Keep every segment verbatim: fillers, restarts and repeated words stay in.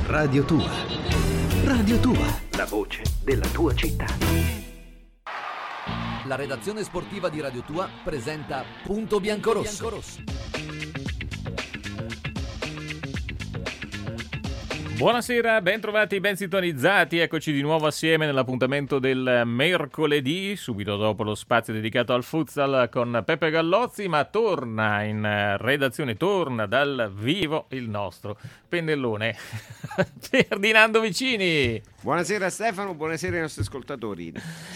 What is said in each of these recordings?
Radio Tua. Radio Tua, la voce della tua città. La redazione sportiva di Radio Tua presenta Punto Biancorosso. Buonasera, ben trovati, ben sintonizzati, eccoci di nuovo assieme nell'appuntamento del mercoledì, subito dopo lo spazio dedicato al futsal con Peppe Gallozzi, ma torna in redazione, torna dal vivo il nostro pennellone Ferdinando Vicini. Buonasera Stefano, buonasera ai nostri ascoltatori.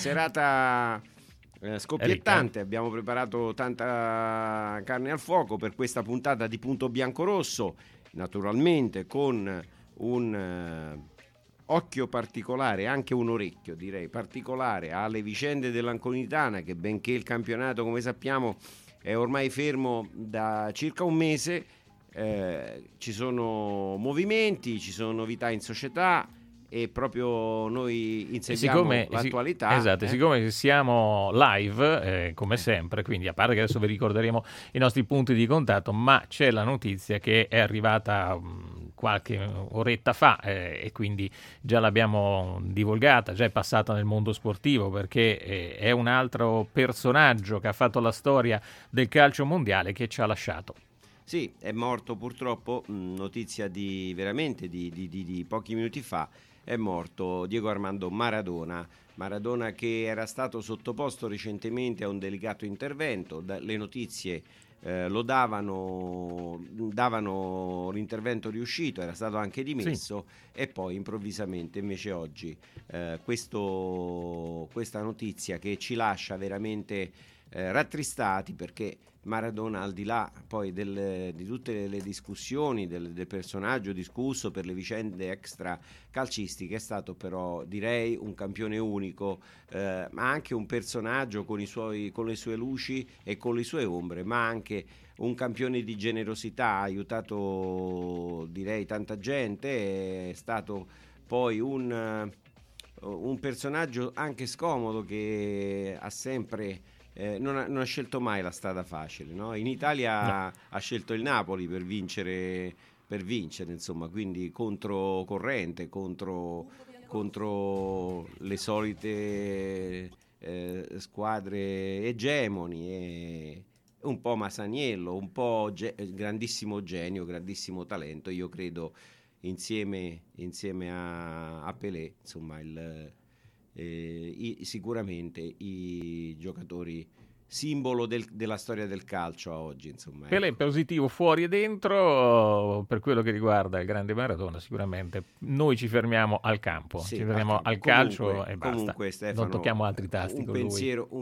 Serata eh, scoppiettante, abbiamo preparato tanta carne al fuoco per questa puntata di Punto Biancorosso, naturalmente con un uh, occhio particolare, anche un orecchio direi particolare alle vicende dell'Anconitana, che benché il campionato, come sappiamo, è ormai fermo da circa un mese, eh, ci sono movimenti, ci sono novità in società e proprio noi inseguiamo siccome, l'attualità. Esatto, eh? siccome siamo live, eh, come sempre, quindi a parte che adesso vi ricorderemo i nostri punti di contatto, ma c'è la notizia che è arrivata um, qualche oretta fa eh, e quindi già l'abbiamo divulgata, già è passata nel mondo sportivo, perché eh, è un altro personaggio che ha fatto la storia del calcio mondiale che ci ha lasciato. Sì, è morto purtroppo, mh, notizia di veramente di, di, di, di pochi minuti fa. È morto Diego Armando Maradona, Maradona che era stato sottoposto recentemente a un delicato intervento. Le notizie eh, lo davano, davano l'intervento riuscito, era stato anche dimesso, sì. E poi improvvisamente invece oggi eh, questo, questa notizia che ci lascia veramente eh, rattristati, perché Maradona, al di là poi del, di tutte le discussioni del, del personaggio discusso per le vicende extra calcistiche, è stato però direi un campione unico, eh, ma anche un personaggio con, i suoi, con le sue luci e con le sue ombre, ma anche un campione di generosità, ha aiutato direi tanta gente, è stato poi un, un personaggio anche scomodo che ha sempre... Eh, non, ha, non ha scelto mai la strada facile, no? In Italia no. Ha scelto il Napoli per vincere, per vincere, insomma, quindi contro corrente, contro, contro le solite eh, squadre egemoni, e un po' Masaniello, un po' ge- grandissimo genio, grandissimo talento, io credo insieme, insieme a, a Pelé, insomma il Eh, i, sicuramente i giocatori simbolo del, della storia del calcio a oggi, insomma. Pelé ecco. Positivo fuori e dentro. Per quello che riguarda il grande Maradona, sicuramente noi ci fermiamo al campo, sì, ci fermiamo al, al calcio comunque, e basta. Comunque, Stefano, non tocchiamo altri tasti un con pensiero, lui. Un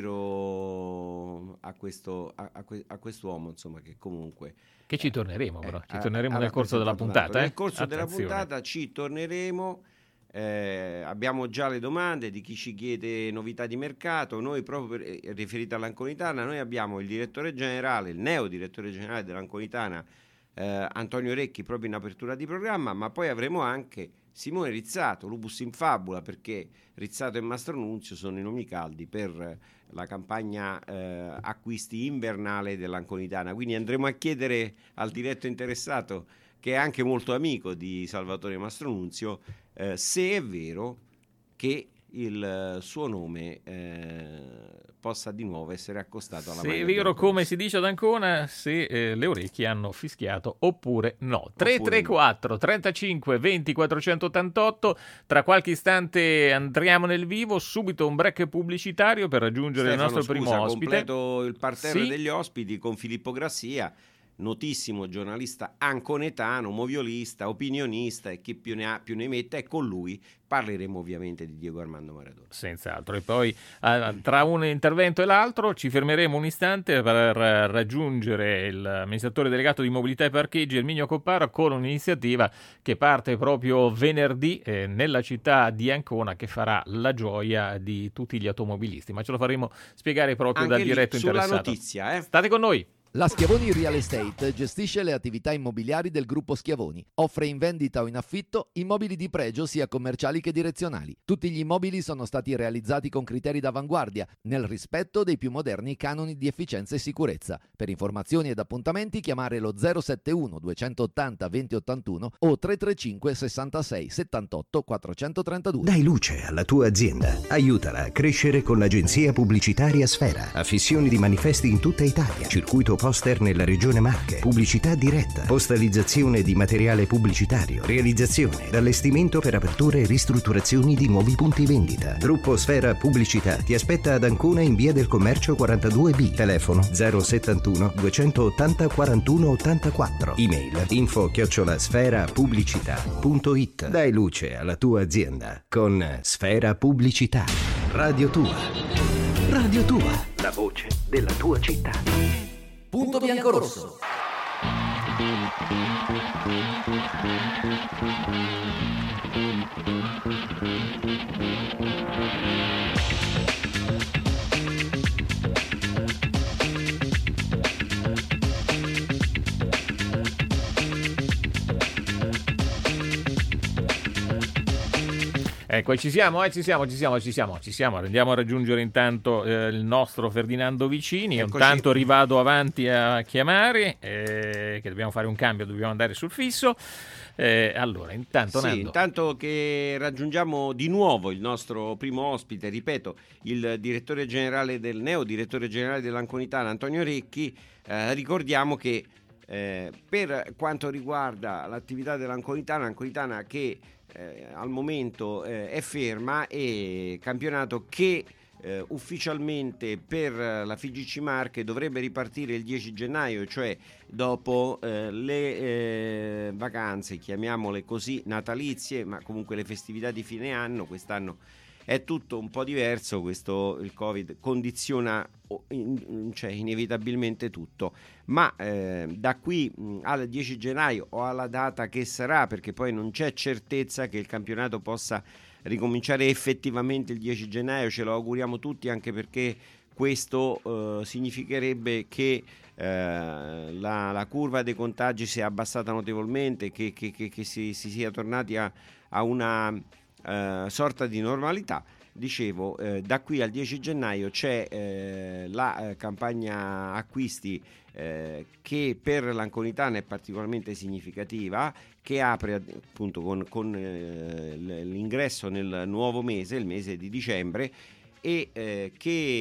pensiero a questo a, a, que, a quest'uomo, insomma, che comunque che ci torneremo, però eh, ci torneremo ha, nel corso della puntata. Eh? Nel corso Attenzione. della puntata ci torneremo. Eh, abbiamo già le domande di chi ci chiede novità di mercato. Noi proprio per, eh, riferite all'Anconitana, noi abbiamo il direttore generale, il neo direttore generale dell'Anconitana, eh, Antonio Recchi, proprio in apertura di programma, ma poi avremo anche Simone Rizzato, Lupus in Fabula, perché Rizzato e Mastro Nunzio sono i nomi caldi per la campagna eh, acquisti invernale dell'Anconitana, quindi andremo a chiedere al diretto interessato, che è anche molto amico di Salvatore Mastronunzio, eh, se è vero che il suo nome eh, possa di nuovo essere accostato alla se maglia. Se è vero, come si dice ad Ancona, se eh, le orecchie hanno fischiato oppure no. tre tre quattro trentacinque venti quattrocentottantotto. Tra qualche istante andiamo nel vivo, subito un break pubblicitario per raggiungere Stefano, il nostro scusa, primo ospite. Completo il parterre sì. degli ospiti con Filippo Grassia, notissimo giornalista anconetano, moviolista, opinionista e chi più ne ha più ne metta, e con lui parleremo ovviamente di Diego Armando Maradona. Senz'altro, e poi eh, tra un intervento e l'altro ci fermeremo un istante per raggiungere il amministratore delegato di mobilità e parcheggi Erminio Copparo con un'iniziativa che parte proprio venerdì eh, nella città di Ancona, che farà la gioia di tutti gli automobilisti, ma ce lo faremo spiegare proprio anche dal diretto sulla interessato. Notizia, eh? State con noi. La Schiavoni Real Estate gestisce le attività immobiliari del gruppo Schiavoni. Offre in vendita o in affitto immobili di pregio sia commerciali che direzionali. Tutti gli immobili sono stati realizzati con criteri d'avanguardia, nel rispetto dei più moderni canoni di efficienza e sicurezza. Per informazioni ed appuntamenti chiamare lo zero sette uno duecentottanta venti ottantuno o tre tre cinque sessantasei settantotto quattrocentotrentadue. Dai luce alla tua azienda. Aiutala a crescere con l'agenzia pubblicitaria Sfera. Affissioni di manifesti in tutta Italia. Circuito poster nella regione Marche, pubblicità diretta, postalizzazione di materiale pubblicitario, realizzazione ed allestimento per aperture e ristrutturazioni di nuovi punti vendita. Gruppo Sfera Pubblicità ti aspetta ad Ancona in via del Commercio quarantadue B, telefono zero settantuno duecentottanta quarantuno ottantaquattro, email info chiocciola sfera pubblicità punto it. Dai luce alla tua azienda con Sfera Pubblicità. Radio Tua. Radio Tua, la voce della tua città. Punto biancorosso. Ecco, ci siamo, eh, ci siamo, ci siamo, ci siamo, ci siamo. Andiamo a raggiungere intanto eh, il nostro Ferdinando Vicini. Eccoci. Intanto rivado avanti a chiamare, eh, che dobbiamo fare un cambio, dobbiamo andare sul fisso. Eh, allora, intanto sì, Nando. intanto che raggiungiamo di nuovo il nostro primo ospite, ripeto, il direttore generale del neo direttore generale dell'Anconitana, Antonio Recchi, eh, ricordiamo che eh, per quanto riguarda l'attività dell'Anconitana, l'Anconitana che Eh, al momento eh, è ferma e campionato che eh, ufficialmente per la F I G C Marche dovrebbe ripartire il dieci gennaio, cioè dopo eh, le eh, vacanze, chiamiamole così, natalizie, ma comunque le festività di fine anno. Quest'anno è tutto un po' diverso, questo il Covid condiziona in, cioè inevitabilmente tutto, ma eh, da qui mh, al dieci gennaio o alla data che sarà, perché poi non c'è certezza che il campionato possa ricominciare effettivamente il dieci gennaio, ce lo auguriamo tutti, anche perché questo eh, significherebbe che eh, la, la curva dei contagi si è abbassata notevolmente, che, che, che, che si, si sia tornati a, a una Uh, sorta di normalità. Dicevo, eh, da qui al dieci gennaio c'è eh, la eh, campagna acquisti eh, che per l'Anconitana è particolarmente significativa, che apre appunto con, con eh, l'ingresso nel nuovo mese, il mese di dicembre, e eh,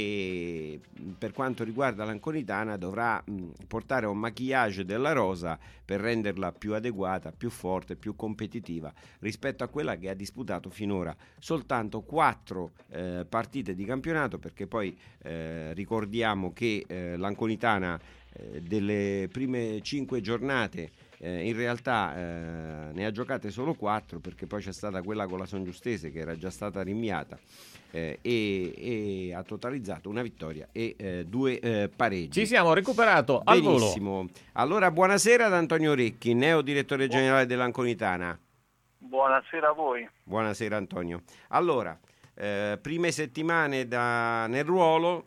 che per quanto riguarda l'Anconitana dovrà mh, portare un maquillage della rosa per renderla più adeguata, più forte, più competitiva rispetto a quella che ha disputato finora soltanto quattro eh, partite di campionato, perché poi eh, ricordiamo che eh, l'Anconitana eh, delle prime cinque giornate Eh, in realtà eh, ne ha giocate solo quattro, perché poi c'è stata quella con la Songiustese che era già stata rinviata, eh, e, e ha totalizzato una vittoria e eh, due eh, pareggi. Ci siamo recuperato al volo. Benissimo. Allora, buonasera ad Antonio Recchi, neo direttore generale dell'Anconitana. Buonasera a voi. Buonasera Antonio. Allora, Eh, prime settimane da, nel ruolo,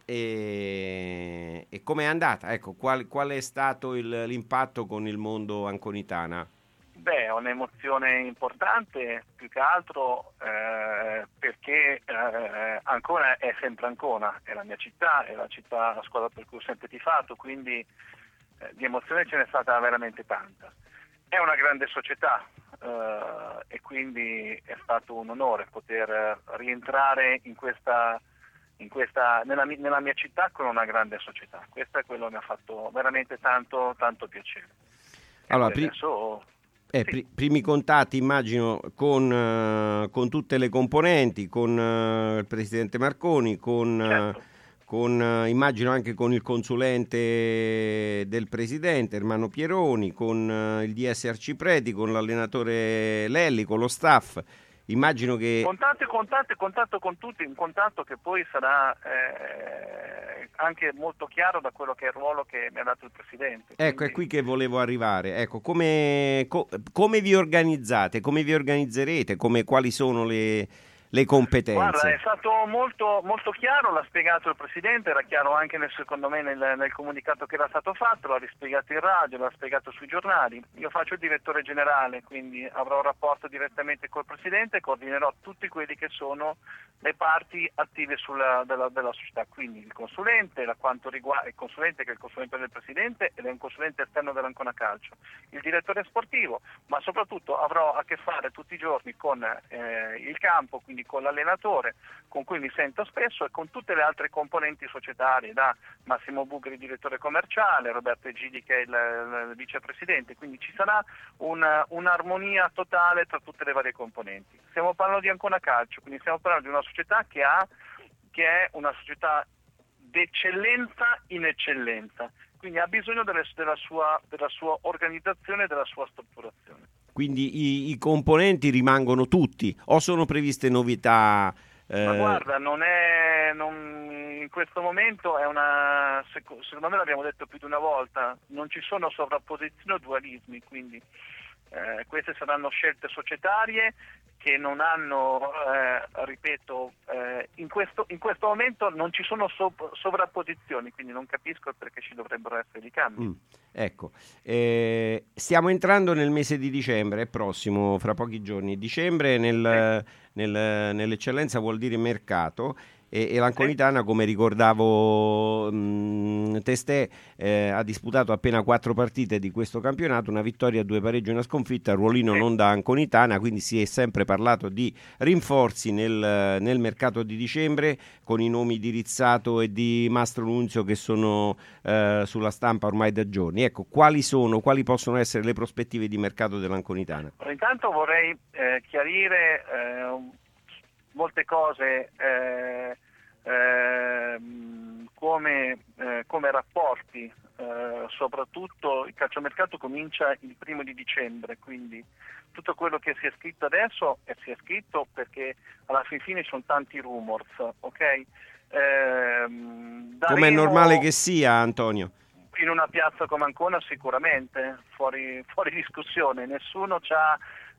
e, e com'è andata? Ecco, qual, qual è stato il, l'impatto con il mondo Anconitana? Beh, è un'emozione importante, più che altro eh, perché eh, Ancona è sempre Ancona, è la mia città, è la città, la squadra per cui ho sempre tifato, quindi eh, di emozione ce n'è stata veramente tanta. È una grande società, Uh, e quindi è stato un onore poter rientrare in questa, in questa nella, nella mia città con una grande società. Questo è quello che mi ha fatto veramente tanto tanto piacere. Allora, pri- adesso, eh, sì. pri- primi contatti immagino con, uh, con tutte le componenti, con uh, il presidente Marconi, con Certo. uh, con uh, immagino anche con il consulente del presidente Ermanno Pieroni, con uh, il D S Arcipreti, con l'allenatore Lelli, con lo staff. Immagino che Contatto, contatto, contatto con tutti, un contatto che poi sarà eh, anche molto chiaro da quello che è il ruolo che mi ha dato il presidente. Ecco, Quindi... è qui che volevo arrivare. Ecco, come, co- come vi organizzate, come vi organizzerete, come, quali sono le le competenze? Guarda, è stato molto, molto chiaro, l'ha spiegato il Presidente, era chiaro anche nel, secondo me nel, nel comunicato che era stato fatto, l'ha rispiegato in radio, l'ha spiegato sui giornali. Io faccio il direttore generale, quindi avrò un rapporto direttamente col Presidente e coordinerò tutti quelli che sono le parti attive sulla, della, della società, quindi il consulente, la quanto riguarda il consulente che è il consulente del Presidente ed è un consulente esterno dell'Ancona Calcio, il direttore sportivo, ma soprattutto avrò a che fare tutti i giorni con eh, il campo, quindi con l'allenatore, con cui mi sento spesso, e con tutte le altre componenti societarie, da Massimo Bugri, direttore commerciale, Roberto Egidi che è il, il vicepresidente, quindi ci sarà una, un'armonia totale tra tutte le varie componenti. Stiamo parlando di Ancona Calcio, quindi stiamo parlando di una società che ha che è una società d'eccellenza in eccellenza, quindi ha bisogno delle, della, sua, della sua organizzazione e della sua strutturazione. Quindi i, i componenti rimangono tutti o sono previste novità? Eh... Ma guarda, non è non, in questo momento è una, secondo me l'abbiamo detto più di una volta, non ci sono sovrapposizioni o dualismi, quindi eh, queste saranno scelte societarie che non hanno, eh, ripeto, eh, in, questo, in questo momento non ci sono sov- sovrapposizioni, quindi non capisco perché ci dovrebbero essere i cambi. Mm, ecco, eh, stiamo entrando nel mese di dicembre, prossimo, fra pochi giorni. Dicembre nel, sì. nel, nell'eccellenza vuol dire mercato. E, e l'Anconitana, come ricordavo mh, testè, eh, ha disputato appena quattro partite di questo campionato, una vittoria, due pareggi e una sconfitta, ruolino non da Anconitana, quindi si è sempre parlato di rinforzi nel, nel mercato di dicembre, con i nomi di Rizzato e di Mastro Nunzio che sono eh, sulla stampa ormai da giorni. Ecco, quali sono, quali possono essere le prospettive di mercato dell'Anconitana? Intanto vorrei eh, chiarire eh, molte cose eh, eh, come, eh, come rapporti, eh, soprattutto il calciomercato comincia il primo di dicembre, quindi tutto quello che si è scritto adesso e si è scritto perché alla fin fine ci sono tanti rumors, ok? Eh, come è normale che sia, Antonio? In una piazza come Ancona sicuramente, fuori, fuori discussione, nessuno ci ha,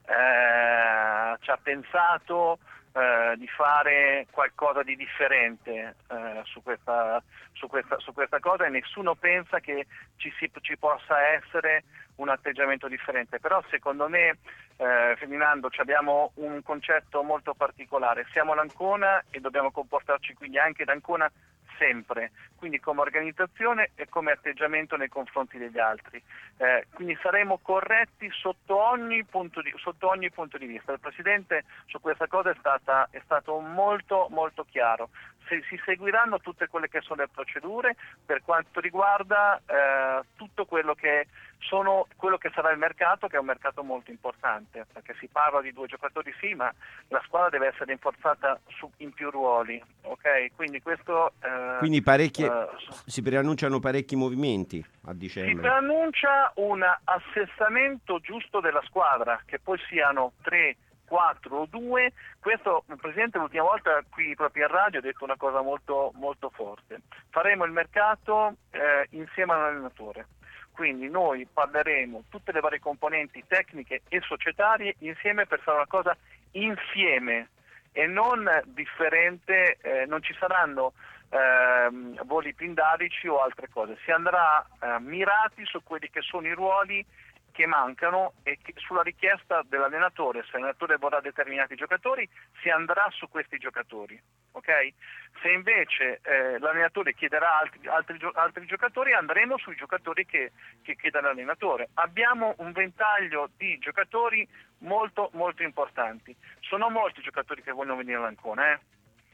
eh, ci ha pensato Eh, di fare qualcosa di differente eh, su, questa, su, questa, su questa cosa, e nessuno pensa che ci, si, ci possa essere un atteggiamento differente. Però secondo me, eh, Ferdinando, abbiamo un concetto molto particolare: siamo l'Ancona e dobbiamo comportarci quindi anche l'Ancona sempre, quindi come organizzazione e come atteggiamento nei confronti degli altri, eh, quindi saremo corretti sotto ogni punto di, sotto ogni punto di vista. Il Presidente su questa cosa è, stata, è stato molto molto chiaro. Se si seguiranno tutte quelle che sono le procedure per quanto riguarda eh, tutto quello che sono quello che sarà il mercato, che è un mercato molto importante, perché si parla di due giocatori sì, ma la squadra deve essere rinforzata su, in più ruoli, ok? Quindi questo eh, quindi parecchie eh, si preannunciano parecchi movimenti a dicembre. Si preannuncia un assestamento giusto della squadra, che poi siano tre, quattro o due. Questo il Presidente l'ultima volta qui proprio in radio ha detto una cosa molto molto forte: faremo il mercato eh, insieme all'allenatore. Quindi noi parleremo tutte le varie componenti tecniche e societarie insieme per fare una cosa insieme e non differente, eh, non ci saranno eh, voli pindarici o altre cose, si andrà eh, mirati su quelli che sono i ruoli che mancano e che, sulla richiesta dell'allenatore, se l'allenatore vorrà determinati giocatori, si andrà su questi giocatori, ok? Se invece eh, l'allenatore chiederà altri, altri, altri giocatori, andremo sui giocatori che, che chiede l'allenatore. Abbiamo un ventaglio di giocatori molto molto importanti. Sono molti i giocatori che vogliono venire all'Ancona, eh?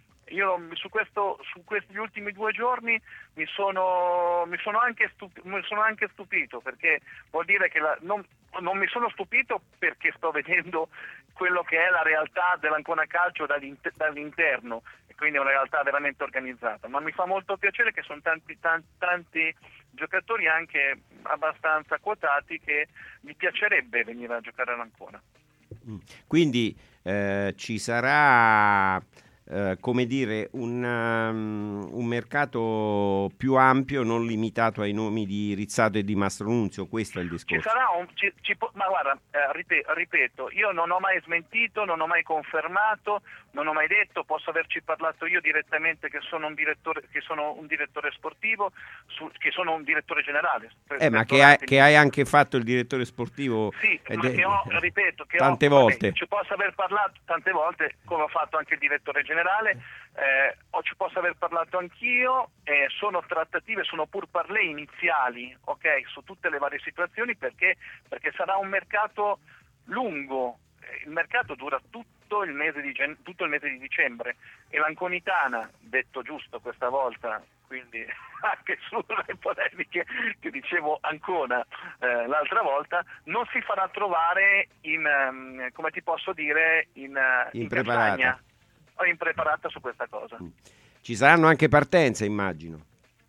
Io su questo, su questi ultimi due giorni mi sono, mi sono, anche, stup- mi sono anche stupito, perché vuol dire che la, non, non mi sono stupito perché sto vedendo quello che è la realtà dell'Ancona Calcio dall'inter- dall'interno, e quindi è una realtà veramente organizzata, ma mi fa molto piacere che sono tanti, tanti, tanti giocatori anche abbastanza quotati che mi piacerebbe venire a giocare all'Ancona. Quindi eh, ci sarà eh, come dire, un, um, un mercato più ampio, non limitato ai nomi di Rizzato e di Mastronunzio. Questo è il discorso. Ci sarà un, ci, ci, ma guarda, eh, ripeto, ripeto, io non ho mai smentito, non ho mai confermato, non ho mai detto, posso averci parlato io direttamente che sono un direttore, che sono un direttore sportivo, su, che sono un direttore generale. Eh, ma che hai, che hai anche fatto il direttore sportivo? Sì, ed ma è, che ho, ripeto, che tante ho, volte. Vabbè, ci posso aver parlato tante volte, come ho fatto anche il direttore generale, eh, o ci posso aver parlato anch'io, eh, sono trattative, sono pur parlé iniziali, ok, su tutte le varie situazioni, perché, perché sarà un mercato lungo, il mercato dura tutto il mese di, gen- tutto il mese di dicembre e l'Anconitana, detto giusto questa volta, quindi anche sulle polemiche che dicevo Ancona eh, l'altra volta, non si farà trovare in, um, come ti posso dire, in, uh, in castagna o impreparata su questa cosa. Ci saranno anche partenze, immagino.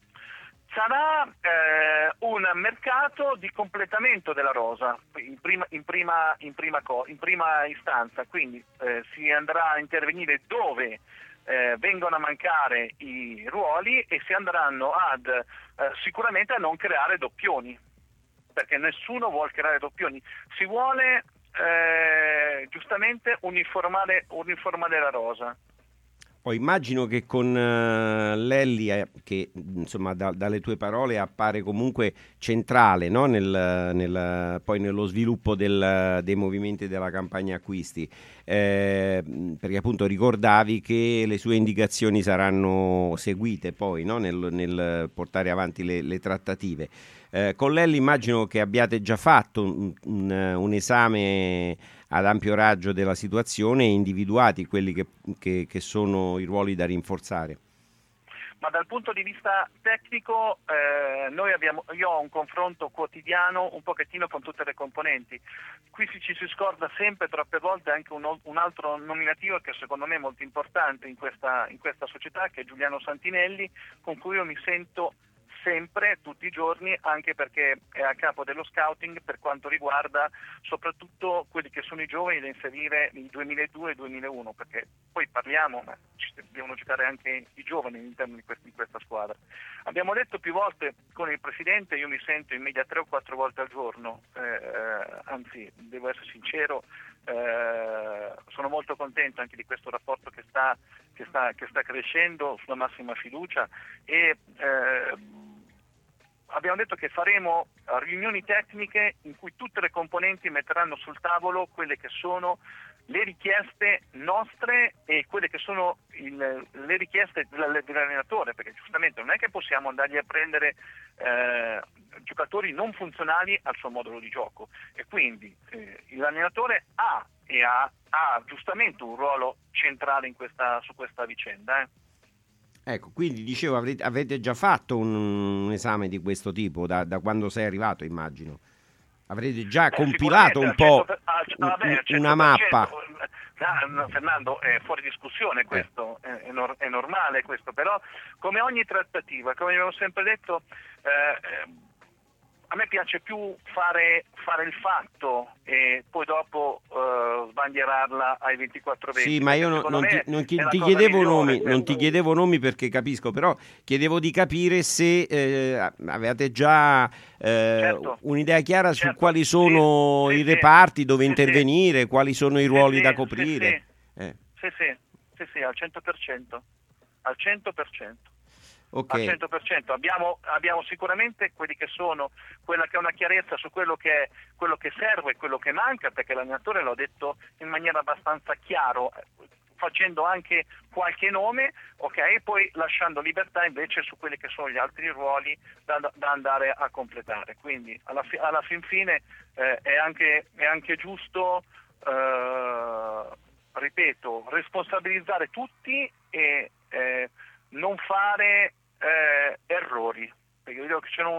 Sarà eh, un mercato di completamento della rosa in prima, in prima, in prima, co- in prima istanza, quindi eh, si andrà a intervenire dove eh, vengono a mancare i ruoli e si andranno ad eh, sicuramente a non creare doppioni, perché nessuno vuole creare doppioni, si vuole eh, giustamente uniformare, uniformare la rosa. Poi immagino che con uh, Lelli, eh, che insomma da, dalle tue parole appare comunque centrale, no? nel, nel, poi nello sviluppo del, dei movimenti della campagna acquisti, eh, perché appunto ricordavi che le sue indicazioni saranno seguite poi, no? nel, nel portare avanti le, le trattative. Eh, con Lelli immagino che abbiate già fatto un, un, un esame ad ampio raggio della situazione e individuati quelli che, che, che sono i ruoli da rinforzare. Ma dal punto di vista tecnico eh, noi abbiamo, io ho un confronto quotidiano un pochettino con tutte le componenti. Qui si, ci si scorda sempre troppe volte anche un, un altro nominativo che secondo me è molto importante in questa, in questa società, che è Giuliano Santinelli, con cui io mi sento sempre, tutti i giorni, anche perché è a capo dello scouting per quanto riguarda soprattutto quelli che sono i giovani da inserire nel duemiladue e duemilauno, perché poi parliamo, ma ci devono giocare anche i giovani all'interno di, quest- di questa squadra. Abbiamo detto più volte con il Presidente, io mi sento in media tre o quattro volte al giorno, eh, anzi devo essere sincero, eh, sono molto contento anche di questo rapporto che sta, che sta, che sta crescendo sulla massima fiducia e eh, abbiamo detto che faremo riunioni tecniche in cui tutte le componenti metteranno sul tavolo quelle che sono le richieste nostre e quelle che sono il, le richieste dell'allenatore, perché giustamente non è che possiamo andargli a prendere eh, giocatori non funzionali al suo modulo di gioco, e quindi eh, l'allenatore ha e ha, ha giustamente un ruolo centrale in questa, su questa vicenda. Eh. Ecco, quindi dicevo, avrete, avete già fatto un, un esame di questo tipo da, da quando sei arrivato, immagino. Avrete già Beh, compilato un po' cento, al, vabbè, una mappa. No, no, Fernando, è fuori discussione questo, eh. è, nor- è normale questo, però come ogni trattativa, come avevo sempre detto, eh, a me piace più fare, fare il fatto e poi dopo uh, sbandierarla ai ventiquattro venti. Sì, ma io non, non ti, non ti, ti chiedevo migliore, nomi, non ti chiedevo nomi perché capisco, però chiedevo di capire se eh, avevate già eh, certo. un'idea chiara certo. su quali sono sì, i sì, reparti dove sì, intervenire, sì. quali sono i sì, ruoli sì, da coprire. Sì, eh. sì, sì, sì, sì, al cento per cento. Al cento per cento. Okay. Al cento per cento abbiamo, abbiamo sicuramente quelli che sono quella che è una chiarezza su quello che, è, quello che serve e quello che manca, perché l'allenatore l'ha detto in maniera abbastanza chiaro, facendo anche qualche nome, ok, e poi lasciando libertà invece su quelli che sono gli altri ruoli da, da andare a completare. Quindi alla, fi, alla fin fine eh, è, anche, è anche giusto eh, ripeto, responsabilizzare tutti e eh, non fare Eh, errori, perché vedo che c'è un,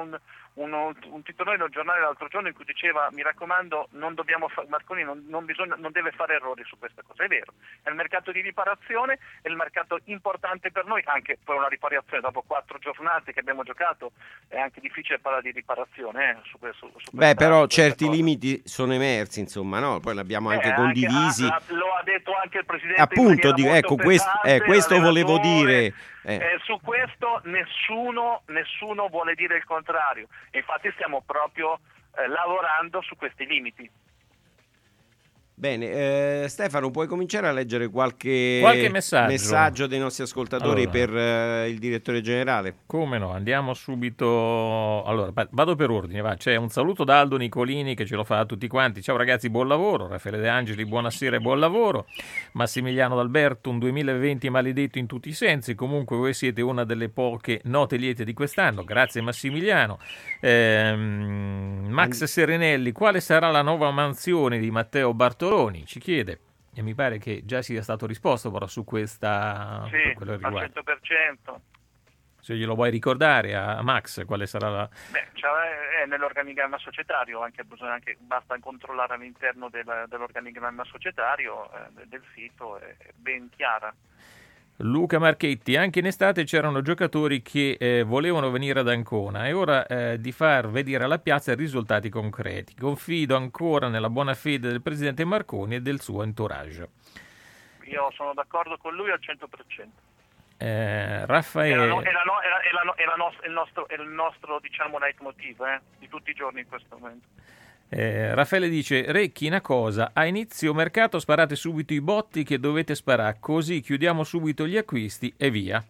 uno, un titolare del giornale l'altro giorno in cui diceva mi raccomando non dobbiamo fa- Marconi non, non, bisogna, non deve fare errori su questa cosa. È vero, è il mercato di riparazione, è il mercato importante per noi, anche per una riparazione dopo quattro giornate che abbiamo giocato è anche difficile parlare di riparazione eh, su questo, su beh però certi cosa. limiti sono emersi, insomma, no? Poi l'abbiamo anche eh, condivisi anche, ah, lo ha detto anche il Presidente, appunto dico, ecco questo, eh, questo volevo dire eh. Eh, su questo nessuno nessuno vuole dire il contrario, infatti stiamo proprio eh, lavorando su questi limiti. Bene, eh, Stefano, puoi cominciare a leggere qualche, qualche messaggio. messaggio dei nostri ascoltatori allora, per eh, il direttore generale? Come no, andiamo subito. Allora, vado per ordine, va. C'è un saluto da Aldo Nicolini che ce lo fa a tutti quanti. Ciao ragazzi, buon lavoro. Raffaele De Angeli, buonasera e buon lavoro. Massimiliano D'Alberto, un duemilaventi maledetto in tutti i sensi. Comunque voi siete una delle poche note liete di quest'anno. Grazie Massimiliano. Ehm, Max Serenelli, quale sarà la nuova mansione di Matteo Bartoloni? Ci chiede, e mi pare che già sia stato risposto però su questa sì, per quello al cento per cento. Se glielo vuoi ricordare a Max quale sarà la... Beh, cioè, è nell'organigramma societario, anche, bisogna anche basta controllare all'interno del, dell'organigramma societario eh, del sito, è ben chiara. Luca Marchetti, anche in estate c'erano giocatori che eh, volevano venire ad Ancona, è ora eh, di far vedere alla piazza risultati concreti. Confido ancora nella buona fede del presidente Marconi e del suo entourage. Io sono d'accordo con lui al cento per cento. Eh, Raffaele... È, la, è, la, è, la, è, la, è, la nos- è il nostro, è il nostro diciamo, leitmotiv eh, di tutti i giorni in questo momento. Eh, Raffaele dice, Recchi, una cosa, a inizio mercato sparate subito i botti che dovete sparare, così chiudiamo subito gli acquisti e via.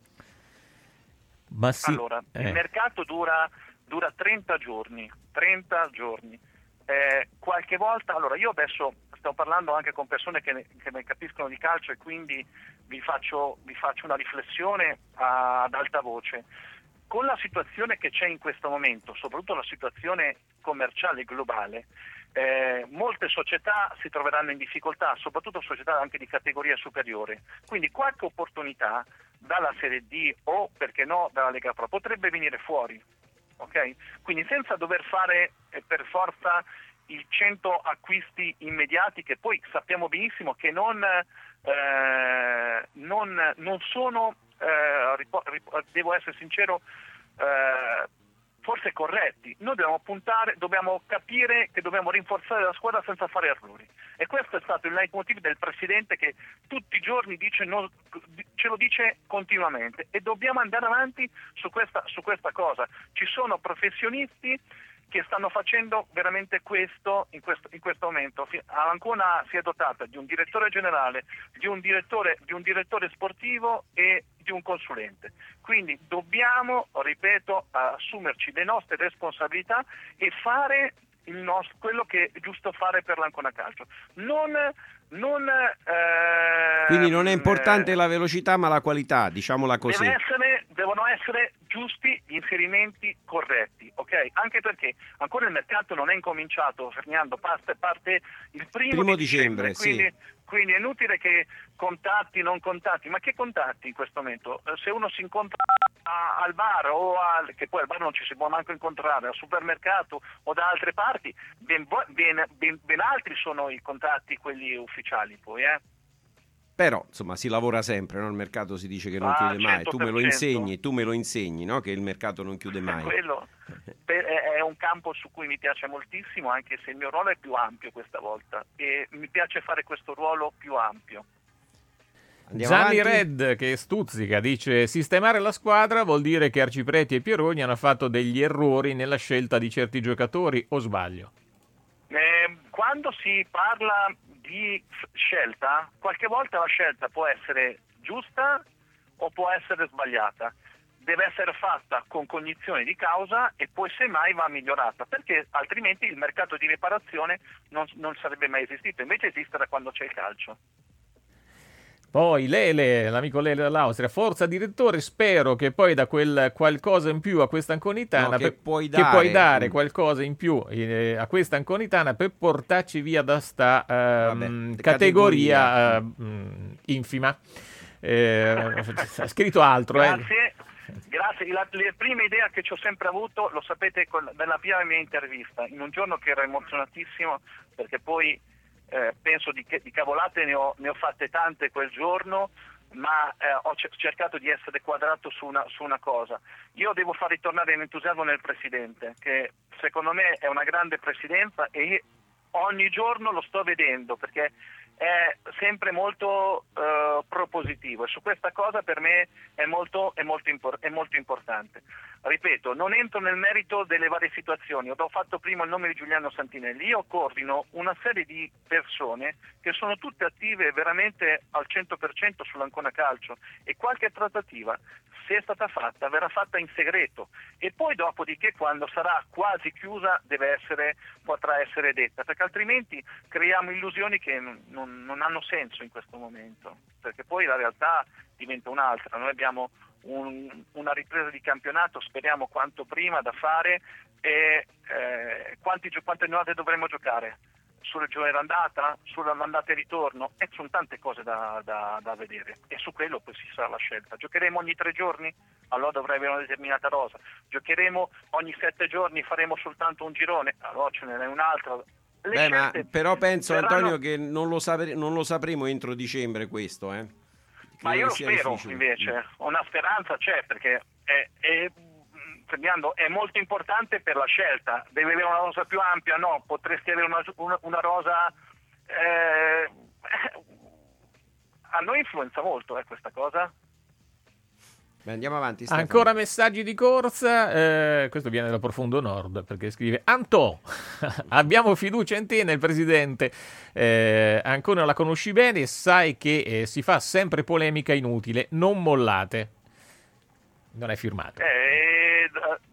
Ma sì, allora, eh. il mercato dura, dura trenta giorni, trenta giorni. Eh, qualche volta, allora io adesso sto parlando anche con persone che ne, che ne capiscono di calcio e quindi vi faccio, vi faccio una riflessione a, ad alta voce. Con la situazione che c'è in questo momento, soprattutto la situazione commerciale globale, eh, molte società si troveranno in difficoltà, soprattutto società anche di categoria superiore. Quindi qualche opportunità dalla Serie D o, perché no, dalla Lega Pro potrebbe venire fuori. Okay? Quindi senza dover fare eh, per forza i cento acquisti immediati che poi sappiamo benissimo che non, eh, non, non sono... Eh, ripo- rip- devo essere sincero, eh, forse corretti. Noi dobbiamo puntare, dobbiamo capire che dobbiamo rinforzare la squadra senza fare errori. E questo è stato il leitmotiv del presidente che tutti i giorni dice, no, ce lo dice continuamente. E dobbiamo andare avanti su questa, su questa cosa. Ci sono professionisti che stanno facendo veramente questo in questo, in questo momento. Ancona si è dotata di un direttore generale, di un direttore, di un direttore sportivo e di un consulente. Quindi dobbiamo, ripeto, assumerci le nostre responsabilità e fare il nostro, quello che è giusto fare per l'Ancona Calcio. Non, non, eh, Quindi non è importante eh, la velocità ma la qualità, diciamola così. Deve essere, devono essere giusti gli inserimenti corretti, ok? Anche perché ancora il mercato non è incominciato, Fernando, parte, parte il primo, primo di dicembre, dicembre, quindi, sì. Quindi è inutile che contatti, non contatti, ma che contatti in questo momento? Se uno si incontra a, al bar o al, che poi al bar non ci si può manco incontrare, al supermercato o da altre parti, ben, ben, ben, ben altri sono i contatti, quelli ufficiali poi, eh? Però, insomma, si lavora sempre, no? Il mercato si dice che non ah, chiude mai. cento per cento. Tu me lo insegni, tu me lo insegni, no? Che il mercato non chiude mai. Quello è un campo su cui mi piace moltissimo, anche se il mio ruolo è più ampio questa volta e mi piace fare questo ruolo più ampio. Andiamo Gianni avanti. Red che stuzzica, dice sistemare la squadra vuol dire che Arcipreti e Pieroni hanno fatto degli errori nella scelta di certi giocatori, o sbaglio? Eh, quando si parla di scelta, qualche volta la scelta può essere giusta o può essere sbagliata. Deve essere fatta con cognizione di causa e poi semmai va migliorata, perché altrimenti il mercato di riparazione non, non sarebbe mai esistito, invece esiste da quando c'è il calcio. Poi Lele, l'amico Lele dall'Austria, forza direttore, spero che poi da quel qualcosa in più a questa anconitana, no, che, per, puoi dare, che puoi dare mm. qualcosa in più eh, a questa anconitana per portarci via da sta eh, Vabbè, categoria, categoria. Eh, infima. Eh, ha scritto altro. Grazie. Eh. Grazie, la, le prime idee che ci ho sempre avuto, lo sapete, con, nella prima mia intervista, in un giorno che ero emozionatissimo, perché poi eh, penso di, di cavolate ne ho, ne ho fatte tante quel giorno, ma eh, ho cercato di essere quadrato su una, su una cosa. Io devo far ritornare l'entusiasmo nel Presidente, che secondo me è una grande presidenza, e io ogni giorno lo sto vedendo, perché è sempre molto eh, propositivo, e su questa cosa per me è molto, è molto, impor- è molto importante. Ripeto, non entro nel merito delle varie situazioni, ho fatto prima il nome di Giuliano Santinelli. Io coordino una serie di persone che sono tutte attive veramente al cento per cento sull'Ancona Calcio, e qualche trattativa, se è stata fatta, verrà fatta in segreto, e poi dopodiché, quando sarà quasi chiusa, deve essere, potrà essere detta, perché altrimenti creiamo illusioni che non, non, non hanno senso in questo momento, perché poi la realtà diventa un'altra. Noi abbiamo un, una ripresa di campionato, speriamo quanto prima, da fare, e eh, quanti, quante giornate dovremo giocare? Sulle giornate d'andata, sull'andata e ritorno, e sono tante cose da, da, da vedere, e su quello poi si sarà la scelta. Giocheremo ogni tre giorni? Allora dovrei avere una determinata rosa. Giocheremo ogni sette giorni, faremo soltanto un girone? Allora ce n'è un altro. Le Beh, ma però penso, verranno... Antonio, che non lo, sapre- non lo sapremo entro dicembre questo, eh? Ma io lo sia spero, difficile. invece, una speranza c'è, perché è, è, Fernando, è molto importante per la scelta. Devi avere una rosa più ampia? No, potresti avere una, una, una rosa... Eh, a noi influenza molto eh, questa cosa. Beh, andiamo avanti, Stefano. Ancora messaggi di corsa, eh, questo viene dal profondo nord, perché scrive: Antò, abbiamo fiducia in te, nel presidente, eh, ancora la conosci bene e sai che eh, si fa sempre polemica inutile, non mollate. Non è firmato. Eh,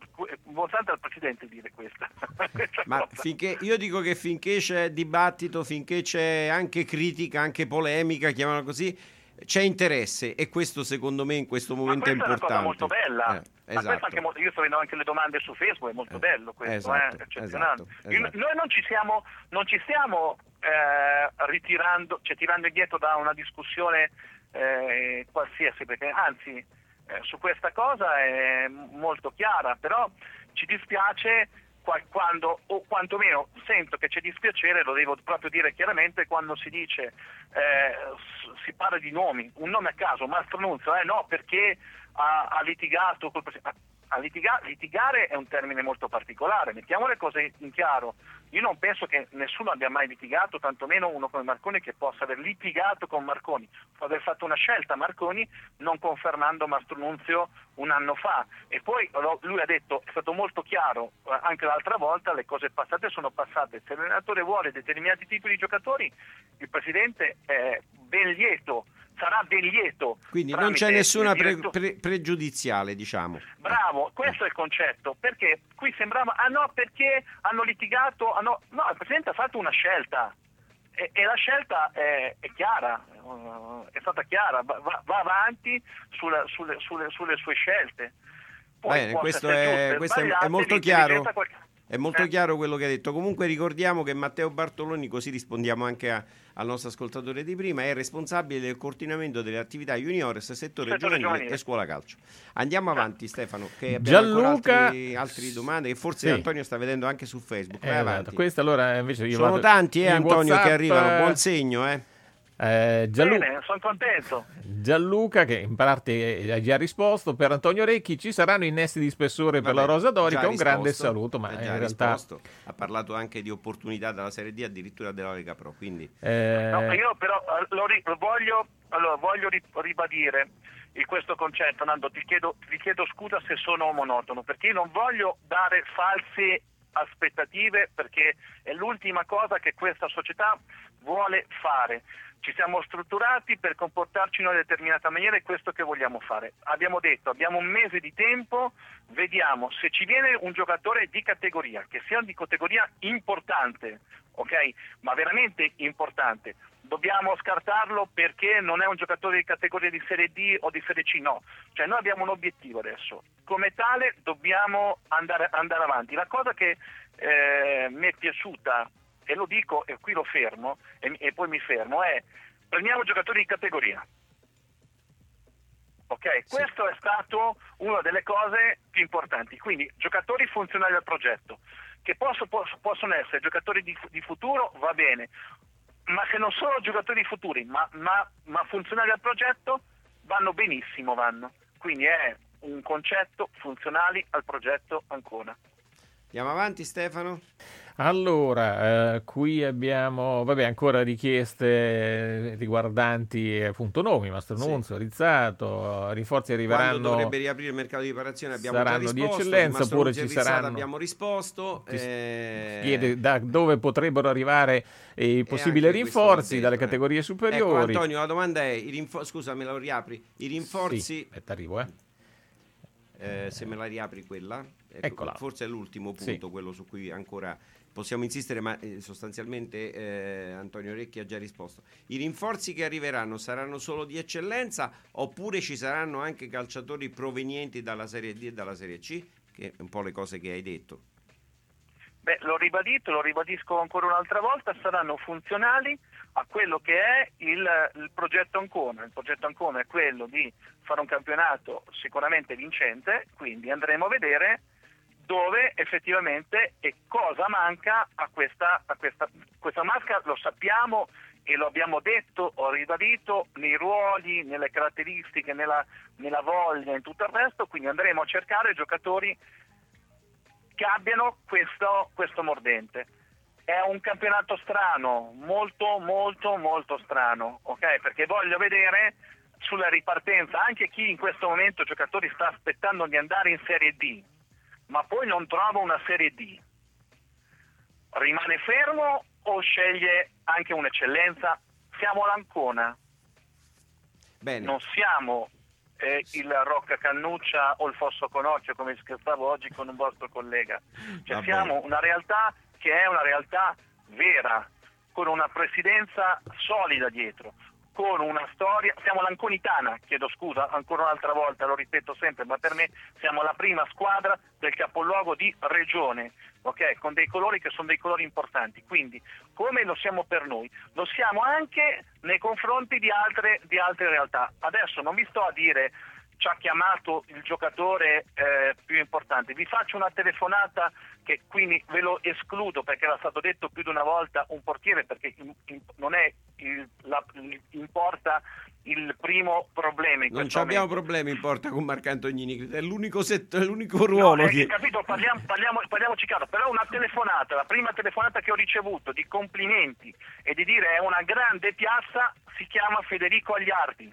buon santo al presidente dire questa. questa Ma cosa. finché, io dico che finché c'è dibattito, finché c'è anche critica, anche polemica, chiamano così, c'è interesse, e questo secondo me in questo momento è importante. È una cosa molto bella. Eh, Ma esatto. questo anche molto, io sto vedendo anche le domande su Facebook, è molto Eh, bello questo, esatto, eh, eccezionale. esatto, Io- esatto. Noi non ci siamo, non ci stiamo eh, ritirando, cioè tirando indietro da una discussione eh, qualsiasi, perché anzi eh, su questa cosa è molto chiara, però ci dispiace quando, o quantomeno sento che c'è dispiacere, lo devo proprio dire chiaramente, quando si dice, eh, si parla di nomi, un nome a caso, Mastronunzio, eh no, perché ha, ha litigato col presidente. A litiga- litigare è un termine molto particolare, mettiamo le cose in chiaro. Io non penso che nessuno abbia mai litigato, tantomeno uno come Marconi che possa aver litigato con Marconi, può aver fatto una scelta Marconi non confermando Mastronunzio un anno fa, e poi lui ha detto, è stato molto chiaro anche l'altra volta, le cose passate sono passate, se l'allenatore vuole determinati tipi di giocatori, il presidente è ben lieto, sarà ben lieto. Quindi non c'è nessuna pre- pre- pregiudiziale, diciamo. Bravo, questo è il concetto, perché qui sembrava, ah no, perché hanno litigato, ah no, no, il Presidente ha fatto una scelta, e, e la scelta è, è chiara, uh, è stata chiara, va, va avanti sulla, sulle, sulle, sulle sue scelte. Poi Bene, questo, è, questo è, è molto chiaro. È molto eh. chiaro quello che hai detto. Comunque ricordiamo che Matteo Bartoloni, così rispondiamo anche a, al nostro ascoltatore di prima, è responsabile del coordinamento delle attività juniores, settore, settore giovanile, giovanile e scuola calcio. Andiamo avanti, eh. Stefano, che abbiamo Gianluca... altre, altre domande che forse sì. Antonio sta vedendo anche su Facebook. Vai eh, avanti. Questa allora invece io Sono vado tanti, eh, Antonio, WhatsApp... che arrivano. Buon segno, eh. Eh, Gianlu- Bene, sono contento. Gianluca, che in parte ha già risposto, per Antonio Recchi ci saranno innesti di spessore per Vabbè, la Rosa Dorica, un risposto, grande saluto, ma in realtà risposto. Ha parlato anche di opportunità della Serie D, addirittura della Lega Pro, quindi eh... no, io però lo, ri- lo voglio, allora, voglio ri- ribadire in questo concetto, Nando, ti chiedo, ti chiedo scusa se sono monotono, perché io non voglio dare false aspettative, perché è l'ultima cosa che questa società vuole fare. Ci siamo strutturati per comportarci in una determinata maniera, e questo che vogliamo fare. Abbiamo detto, abbiamo un mese di tempo, vediamo se ci viene un giocatore di categoria, che sia di categoria importante, ok? Ma veramente importante. Dobbiamo scartarlo perché non è un giocatore di categoria di Serie D o di Serie C, no. Cioè noi abbiamo un obiettivo adesso. Come tale dobbiamo andare, andare avanti. La cosa che eh, mi è piaciuta, e lo dico e qui lo fermo e, e poi mi fermo, è: prendiamo giocatori di categoria, Ok, sì. Questo è stato una delle cose più importanti. Quindi giocatori funzionali al progetto, che posso, posso, possono essere giocatori di, di futuro, va bene, ma se non sono giocatori futuri, ma, ma, ma funzionali al progetto, vanno benissimo, vanno. Quindi è un concetto funzionali al progetto Ancona. Andiamo avanti, Stefano. Allora, eh, qui abbiamo vabbè, ancora richieste riguardanti appunto nomi, Mastronunzio, sì. Rizzato, rinforzi arriveranno. Quando dovrebbe riaprire il mercato di riparazione abbiamo saranno già risposto, di eccellenza, oppure ci saranno. Abbiamo risposto. Eh... Chiede da dove potrebbero arrivare i possibili rinforzi dalle categorie superiori. Ecco, Antonio, la domanda è: i rinfor- scusa, me lo riapri? I rinforzi. Sì, aspetta, arrivo, eh. Eh, se me la riapri quella, ecco, eccola. Forse è l'ultimo punto, sì. Quello su cui ancora possiamo insistere, ma eh, sostanzialmente eh, Antonio Recchi ha già risposto. I rinforzi che arriveranno saranno solo di eccellenza oppure ci saranno anche calciatori provenienti dalla Serie D e dalla Serie C, che è un po' le cose che hai detto. Beh, l'ho ribadito, lo ribadisco ancora un'altra volta, saranno funzionali a quello che è il, il progetto Ancona. Il progetto Ancona è quello di fare un campionato sicuramente vincente, quindi andremo a vedere dove effettivamente e cosa manca a questa, a questa, questa masca, lo sappiamo e lo abbiamo detto, ho ribadito, nei ruoli, nelle caratteristiche, nella, nella voglia, in tutto il resto, quindi andremo a cercare giocatori che abbiano questo, questo mordente. È un campionato strano, molto molto molto strano, ok? Perché voglio vedere sulla ripartenza anche chi in questo momento giocatori sta aspettando di andare in Serie D, ma poi non trova una Serie D. Rimane fermo o sceglie anche un'eccellenza? Siamo l'Ancona. Bene. Non siamo eh, il Rocca Cannuccia o il Fosso Conocchio, come scherzavo oggi con un vostro collega. Cioè siamo una realtà che è una realtà vera, con una presidenza solida dietro, con una storia. Siamo l'Anconitana, chiedo scusa ancora un'altra volta, lo ripeto sempre, ma per me siamo la prima squadra del capoluogo di regione, ok? Con dei colori che sono dei colori importanti, quindi come lo siamo per noi, lo siamo anche nei confronti di altre, di altre realtà. Adesso non vi sto a dire ci ha chiamato il giocatore eh, più importante, vi faccio una telefonata che quindi ve lo escludo perché era stato detto più di una volta un portiere, perché in, in, non è il, la, il, importa il primo problema in non questo abbiamo momento. Problemi in porta con Marco Antonini, è l'unico, set, è l'unico ruolo no, che... eh, capito, parliamo, parliamo, parliamoci chiaro, però una telefonata, la prima telefonata che ho ricevuto di complimenti e di dire è una grande piazza, si chiama Federico Agliardi,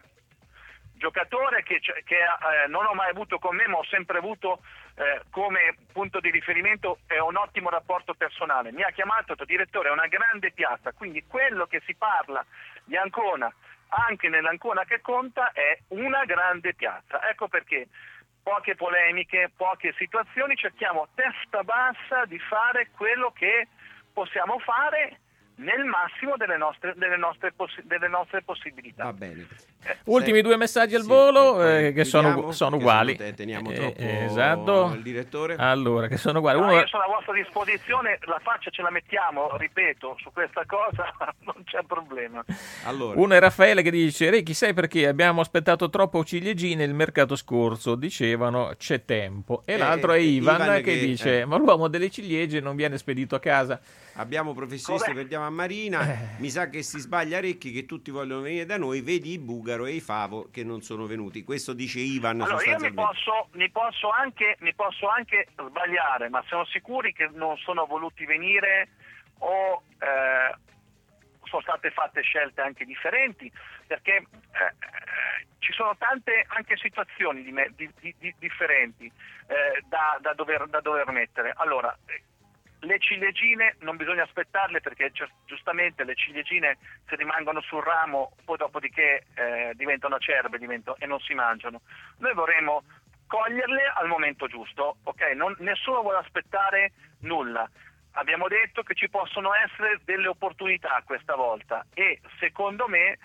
giocatore che, che eh, non ho mai avuto con me, ma ho sempre avuto eh, come punto di riferimento è un ottimo rapporto personale. Mi ha chiamato e ha detto: direttore, è una grande piazza, quindi quello che si parla di Ancona, anche nell'Ancona che conta, è una grande piazza. Ecco perché poche polemiche, poche situazioni, cerchiamo testa bassa di fare quello che possiamo fare nel massimo delle nostre, delle nostre, possi- delle nostre possibilità. Va bene. Eh, Ultimi due messaggi al sì, volo eh, che sono, sono uguali. Te teniamo troppo eh, esatto. Il direttore. Allora, che sono uguali. No, Uno... Io sono a vostra disposizione, la faccia ce la mettiamo, ripeto, su questa cosa non c'è problema. Allora. Uno è Raffaele che dice: Recchi, sai perché abbiamo aspettato troppo ciliegine il mercato scorso? Dicevano c'è tempo. E eh, l'altro è Ivan, Ivan che, che dice: eh. ma l'uomo delle ciliegie non viene spedito a casa. Abbiamo professionisti, perdiamo a Marina, eh. mi sa che si sbaglia Recchi, che tutti vogliono venire da noi, vedi i Bugaro e i Favo che non sono venuti. Questo dice Ivan. Allora io mi posso, mi, posso anche, mi posso anche sbagliare, ma siamo sicuri che non sono voluti venire o eh, sono state fatte scelte anche differenti, perché eh, ci sono tante anche situazioni di me, di, di, di differenti eh, da, da, dover, da dover mettere. Allora, le ciliegine non bisogna aspettarle, perché giustamente le ciliegine se rimangono sul ramo poi dopodiché eh, diventano acerbe diventano, e non si mangiano. Noi vorremmo coglierle al momento giusto, ok? Non, nessuno vuole aspettare nulla. Abbiamo detto che ci possono essere delle opportunità questa volta e secondo me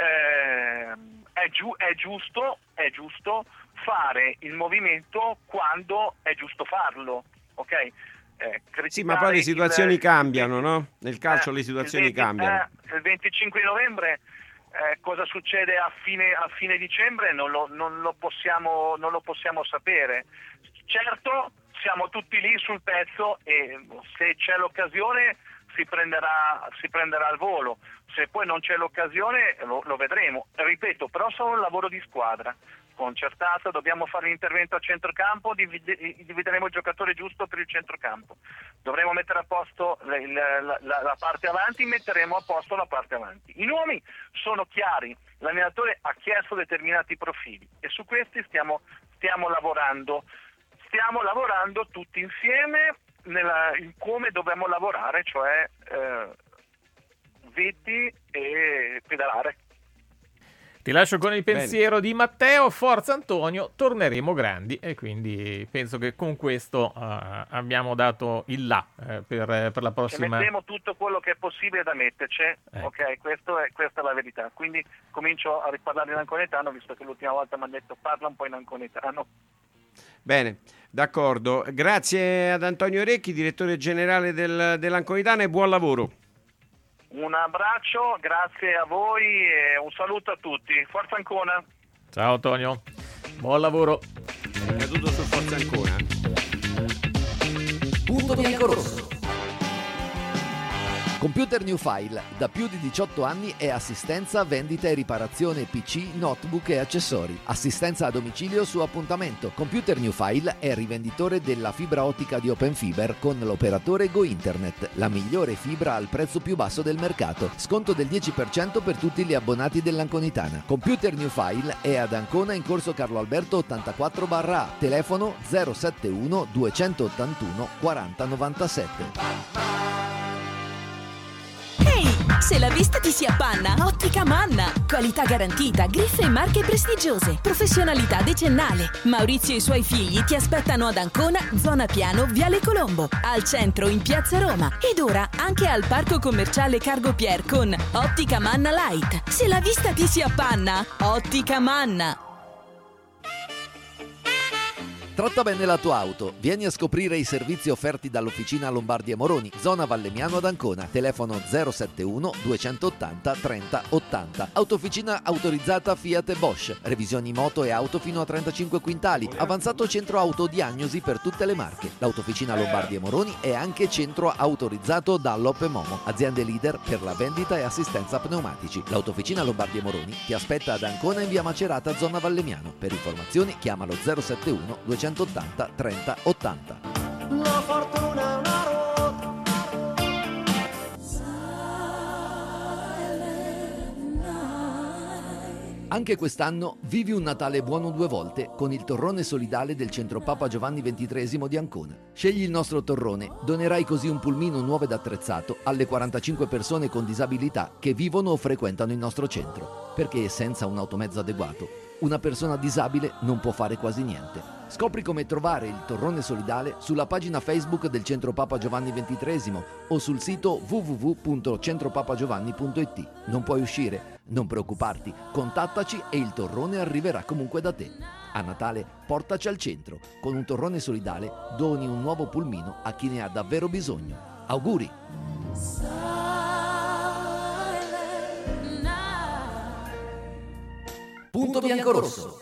eh, è, giu- è giusto, è giusto fare il movimento quando è giusto farlo, ok? Eh, sì, ma poi le situazioni il, cambiano, no? Nel calcio eh, le situazioni il venti, cambiano. Eh, il venticinque di novembre Eh, cosa succede a fine, a fine dicembre non lo, non lo possiamo, non lo possiamo sapere. Certo, siamo tutti lì sul pezzo e se c'è l'occasione si prenderà, si prenderà il volo. Se poi non c'è l'occasione lo, lo vedremo. Ripeto, però sono un lavoro di squadra concertato, dobbiamo fare l'intervento a centrocampo, divide, divideremo il giocatore giusto per il centrocampo, dovremo mettere a posto la, la, la, la parte avanti, metteremo a posto la parte avanti. I nomi sono chiari, l'allenatore ha chiesto determinati profili e su questi stiamo, stiamo lavorando, stiamo lavorando tutti insieme nella, in come dobbiamo lavorare, cioè eh, Vitti e pedalare. Ti lascio con il pensiero Bene. di Matteo, forza Antonio, torneremo grandi, e quindi penso che con questo uh, abbiamo dato il là eh, per, per la prossima. E mettiamo tutto quello che è possibile da metterci, ecco. Ok, questo è, questa è la verità, quindi comincio a riparlare in anconetano, visto che l'ultima volta mi hanno detto parla un po' in anconetano. Bene, d'accordo, grazie ad Antonio Recchi, direttore generale del, dell'Anconetana, e buon lavoro. Un abbraccio, grazie a voi e un saluto a tutti. Forza Ancona! Ciao Antonio, buon lavoro. È caduto su Forza Ancona. Punto biancorosso. Computer New File, da più di diciotto anni è assistenza, vendita e riparazione P C, notebook e accessori. Assistenza a domicilio su appuntamento. Computer New File è rivenditore della fibra ottica di Open Fiber con l'operatore Go Internet, la migliore fibra al prezzo più basso del mercato. Sconto del dieci per cento per tutti gli abbonati dell'Anconitana. Computer New File è ad Ancona in corso Carlo Alberto ottantaquattro A, telefono zero sette uno due otto uno quattro zero nove sette. Se la vista ti si appanna, Ottica Manna. Qualità garantita, griffe e marche prestigiose, professionalità decennale. Maurizio e i suoi figli ti aspettano ad Ancona, zona Piano, Viale Colombo, al centro in Piazza Roma ed ora anche al Parco Commerciale Cargo Pier con Ottica Manna Light. Se la vista ti si appanna, Ottica Manna. Tratta bene la tua auto. Vieni a scoprire i servizi offerti dall'Officina Lombardi e Moroni, zona Vallemiano ad Ancona. Telefono zero sette uno due otto zero trenta ottanta. Autofficina autorizzata Fiat e Bosch. Revisioni moto e auto fino a trentacinque quintali. Avanzato centro autodiagnosi per tutte le marche. L'Autofficina Lombardi e Moroni è anche centro autorizzato Dallop e Momo, aziende leader per la vendita e assistenza pneumatici. L'Autofficina Lombardi e Moroni ti aspetta ad Ancona in via Macerata, zona Vallemiano. Per informazioni chiamalo zero sette uno due otto zero trenta ottanta. La fortuna è una ruota. Anche quest'anno vivi un Natale buono due volte con il torrone solidale del Centro Papa Giovanni ventitreesimo di Ancona. Scegli il nostro torrone, donerai così un pulmino nuovo ed attrezzato alle quarantacinque persone con disabilità che vivono o frequentano il nostro centro, perché senza un automezzo adeguato una persona disabile non può fare quasi niente. Scopri come trovare il torrone solidale sulla pagina Facebook del Centro Papa Giovanni ventitreesimo o sul sito w w w punto centropapagiovanni punto i t. Non puoi uscire? Non preoccuparti, contattaci e il torrone arriverà comunque da te. A Natale portaci al centro. Con un torrone solidale doni un nuovo pulmino a chi ne ha davvero bisogno. Auguri! Punto biancorosso.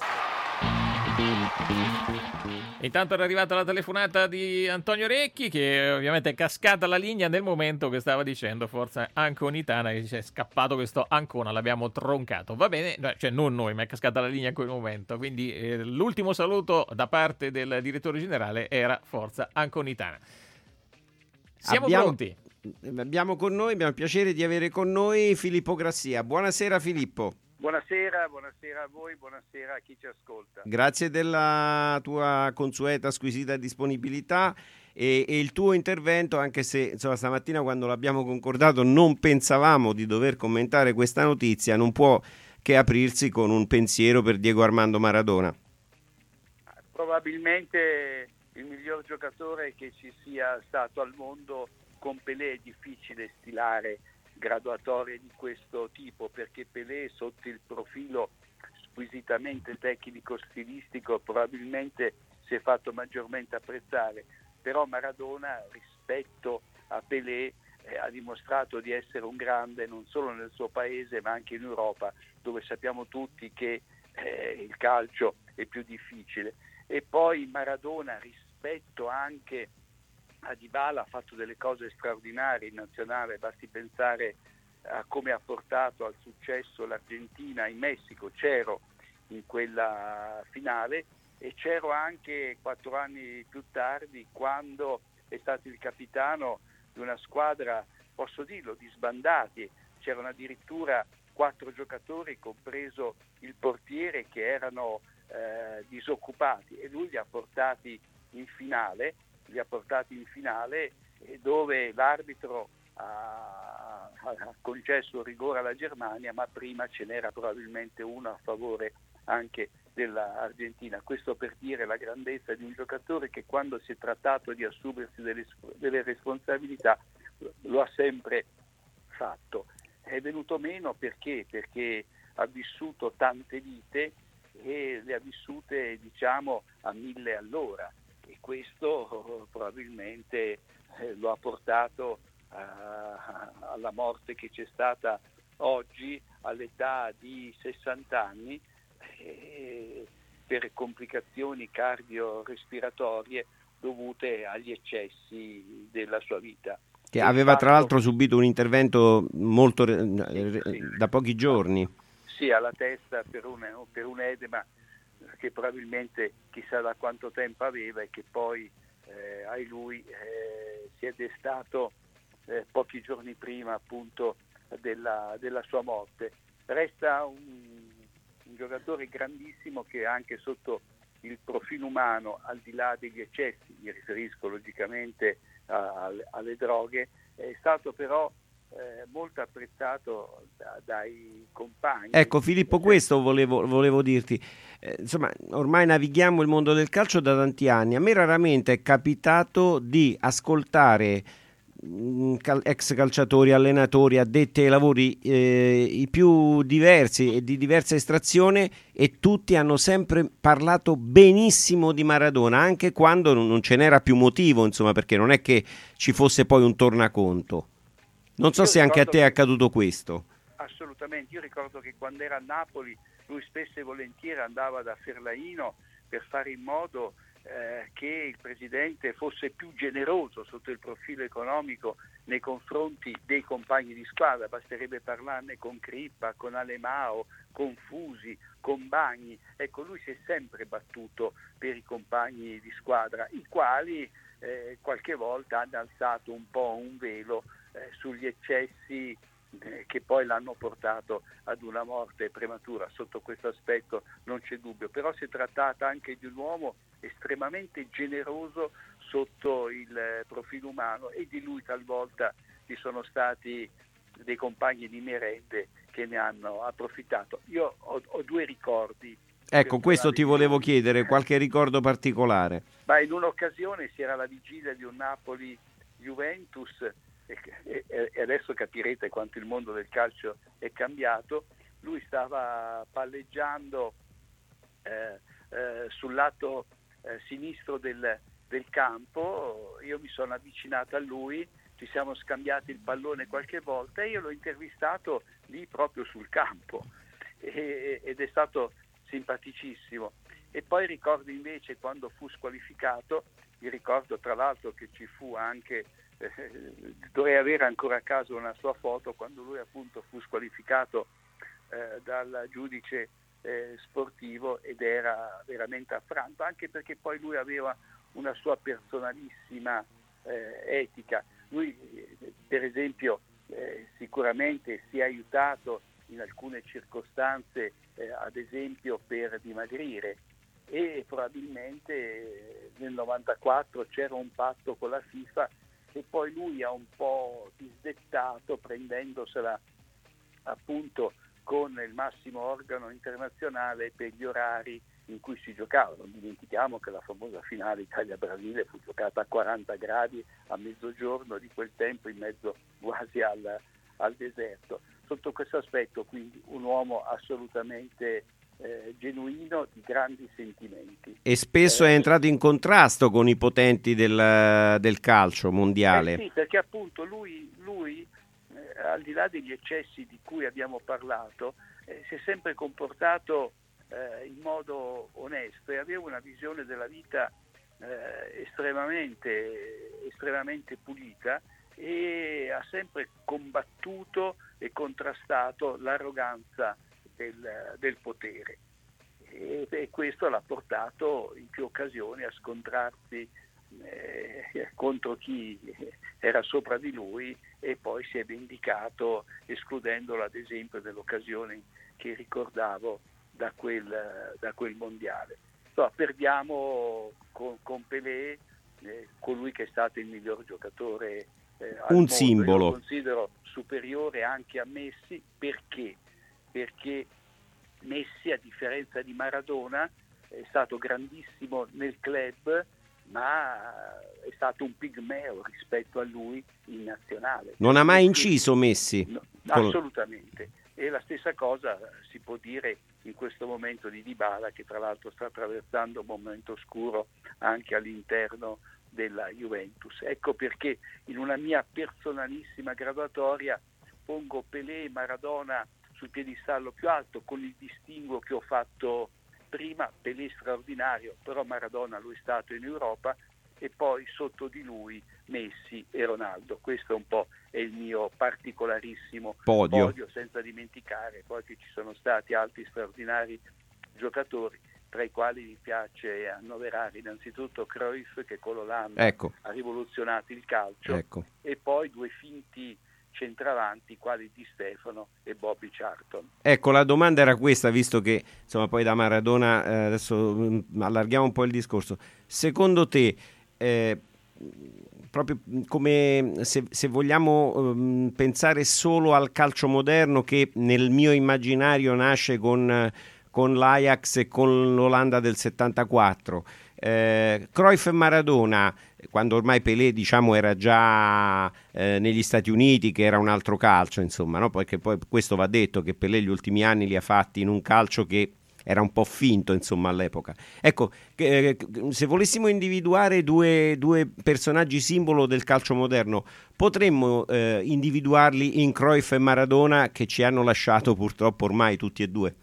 Intanto era arrivata la telefonata di Antonio Recchi, che ovviamente è cascata la linea nel momento che stava dicendo forza Anconitana, che ci è scappato questo Ancona, l'abbiamo troncato. Va bene, cioè non noi, ma è cascata la linea in quel momento. Quindi eh, l'ultimo saluto da parte del direttore generale era forza Anconitana. Siamo abbiamo, pronti? Abbiamo con noi, abbiamo il piacere di avere con noi Filippo Grassia. Buonasera Filippo. Buonasera, buonasera a voi, buonasera a chi ci ascolta. Grazie della tua consueta, squisita disponibilità e, e il tuo intervento, anche se insomma, stamattina quando l'abbiamo concordato non pensavamo di dover commentare questa notizia, non può che aprirsi con un pensiero per Diego Armando Maradona. Probabilmente il miglior giocatore che ci sia stato al mondo. Con Pelé è difficile stilare graduatorie di questo tipo, perché Pelé sotto il profilo squisitamente tecnico-stilistico probabilmente si è fatto maggiormente apprezzare, però Maradona rispetto a Pelé eh, ha dimostrato di essere un grande non solo nel suo paese ma anche in Europa, dove sappiamo tutti che eh, il calcio è più difficile. E poi Maradona, rispetto anche a Dybala, ha fatto delle cose straordinarie in nazionale, basti pensare a come ha portato al successo l'Argentina in Messico. C'ero in quella finale e c'ero anche quattro anni più tardi quando è stato il capitano di una squadra, posso dirlo, di sbandati. C'erano addirittura quattro giocatori, compreso il portiere, che erano eh, disoccupati, e lui li ha portati in finale, li ha portati in finale dove l'arbitro ha, ha concesso rigore alla Germania, ma prima ce n'era probabilmente uno a favore anche dell'Argentina. Questo per dire la grandezza di un giocatore che, quando si è trattato di assumersi delle, delle responsabilità, lo ha sempre fatto. È venuto meno perché? Perché ha vissuto tante vite e le ha vissute, diciamo, a mille all'ora, e questo probabilmente eh, lo ha portato a, alla morte che c'è stata oggi all'età di sessanta anni, eh, per complicazioni cardiorespiratorie dovute agli eccessi della sua vita. Che aveva fatto, tra l'altro subito un intervento molto sì, sì. da pochi giorni. Sì, alla testa per un, per un edema che probabilmente chissà da quanto tempo aveva, e che poi eh, a lui eh, si è destato eh, pochi giorni prima appunto della, della sua morte. Resta un, un giocatore grandissimo che anche sotto il profilo umano, al di là degli eccessi, mi riferisco logicamente a, a, alle droghe, è stato però eh, molto apprezzato da, dai compagni. Ecco Filippo, questo volevo, volevo dirti, eh, insomma ormai navighiamo il mondo del calcio da tanti anni, a me raramente è capitato di ascoltare ex calciatori, allenatori, addetti ai lavori eh, i più diversi e di diversa estrazione, e tutti hanno sempre parlato benissimo di Maradona, anche quando non ce n'era più motivo, insomma, perché non è che ci fosse poi un tornaconto. Non so Io se anche a te è accaduto questo. Assolutamente, io ricordo che quando era a Napoli lui spesso e volentieri andava da Ferlaino per fare in modo Eh, che il presidente fosse più generoso sotto il profilo economico nei confronti dei compagni di squadra. Basterebbe parlarne con Crippa, con Alemao, con Fusi, con Bagni. Ecco, lui si è sempre battuto per i compagni di squadra, i quali eh, qualche volta hanno alzato un po' un velo eh, sugli eccessi eh, che poi l'hanno portato ad una morte prematura. Sotto questo aspetto non c'è dubbio, però si è trattata anche di un uomo estremamente generoso sotto il profilo umano, e di lui talvolta ci sono stati dei compagni di merende che ne hanno approfittato. Io ho, ho due ricordi. Ecco, questo ti volevo chiedere, qualche ricordo particolare? Ma in un'occasione si era alla vigilia di un Napoli-Juventus e, e, e adesso capirete quanto il mondo del calcio è cambiato. Lui stava palleggiando eh, eh, sul lato eh, sinistro del, del campo. Io mi sono avvicinato a lui, ci siamo scambiati il pallone qualche volta e io l'ho intervistato lì proprio sul campo, e, ed è stato simpaticissimo. E poi ricordo invece quando fu squalificato, mi ricordo tra l'altro che ci fu anche, eh, dovrei avere ancora a casa una sua foto, quando lui appunto fu squalificato eh, dal giudice eh, sportivo, ed era veramente affranto, anche perché poi lui aveva una sua personalissima eh, etica. Lui eh, per esempio eh, sicuramente si è aiutato in alcune circostanze, eh, ad esempio per dimagrire, e probabilmente eh, nel novantaquattro c'era un patto con la FIFA che poi lui ha un po' disdettato, prendendosela appunto con il massimo organo internazionale per gli orari in cui si giocava. Non dimentichiamo che la famosa finale Italia-Brasile fu giocata a quaranta gradi a mezzogiorno di quel tempo, in mezzo quasi al, al deserto. Sotto questo aspetto quindi un uomo assolutamente eh, genuino di grandi sentimenti. E spesso eh, è entrato in contrasto con i potenti del, del calcio mondiale. Eh sì, perché appunto lui, lui eh, al di là degli eccessi di cui abbiamo parlato, eh, si è sempre comportato eh, in modo onesto e aveva una visione della vita eh, estremamente, estremamente pulita, e ha sempre combattuto e contrastato l'arroganza del, del potere, e, e questo l'ha portato in più occasioni a scontrarsi eh, contro chi era sopra di lui, e poi si è vendicato escludendolo ad esempio dell'occasione che ricordavo da quel, da quel mondiale. So, perdiamo con, con Pelé, eh, colui che è stato il miglior giocatore eh, al un mondo. simbolo. Io lo considero superiore anche a Messi. Perché? Perché Messi, a differenza di Maradona, è stato grandissimo nel club, ma è stato un pigmeo rispetto a lui in nazionale. Non ha mai inciso Messi? No, assolutamente. E la stessa cosa si può dire in questo momento di Dybala, che tra l'altro sta attraversando un momento oscuro anche all'interno della Juventus. Ecco perché in una mia personalissima graduatoria pongo Pelé e Maradona sul piedistallo più alto, con il distinguo che ho fatto prima: Pelé straordinario, però Maradona lo è stato in Europa, e poi sotto di lui Messi e Ronaldo. Questo è un po' è il mio particolarissimo podio. podio, senza dimenticare poi che ci sono stati altri straordinari giocatori, tra i quali mi piace annoverare innanzitutto Cruyff, che con l'Olanda ecco. ha rivoluzionato il calcio, ecco. e poi due finti centravanti quali Di Stefano e Bobby Charlton. Ecco, la domanda era questa, visto che insomma poi da Maradona eh, adesso mh, allarghiamo un po' il discorso. Secondo te eh, proprio come se, se vogliamo um, pensare solo al calcio moderno, che nel mio immaginario nasce con, con l'Ajax e con l'Olanda del settantaquattro, eh, Cruyff e Maradona, quando ormai Pelé diciamo era già eh, negli Stati Uniti, che era un altro calcio, insomma, no? Perché poi questo va detto, che Pelé gli ultimi anni li ha fatti in un calcio che era un po' finto, insomma, all'epoca. Ecco, eh, se volessimo individuare due, due personaggi simbolo del calcio moderno, potremmo eh, individuarli in Cruyff e Maradona, che ci hanno lasciato purtroppo ormai tutti e due.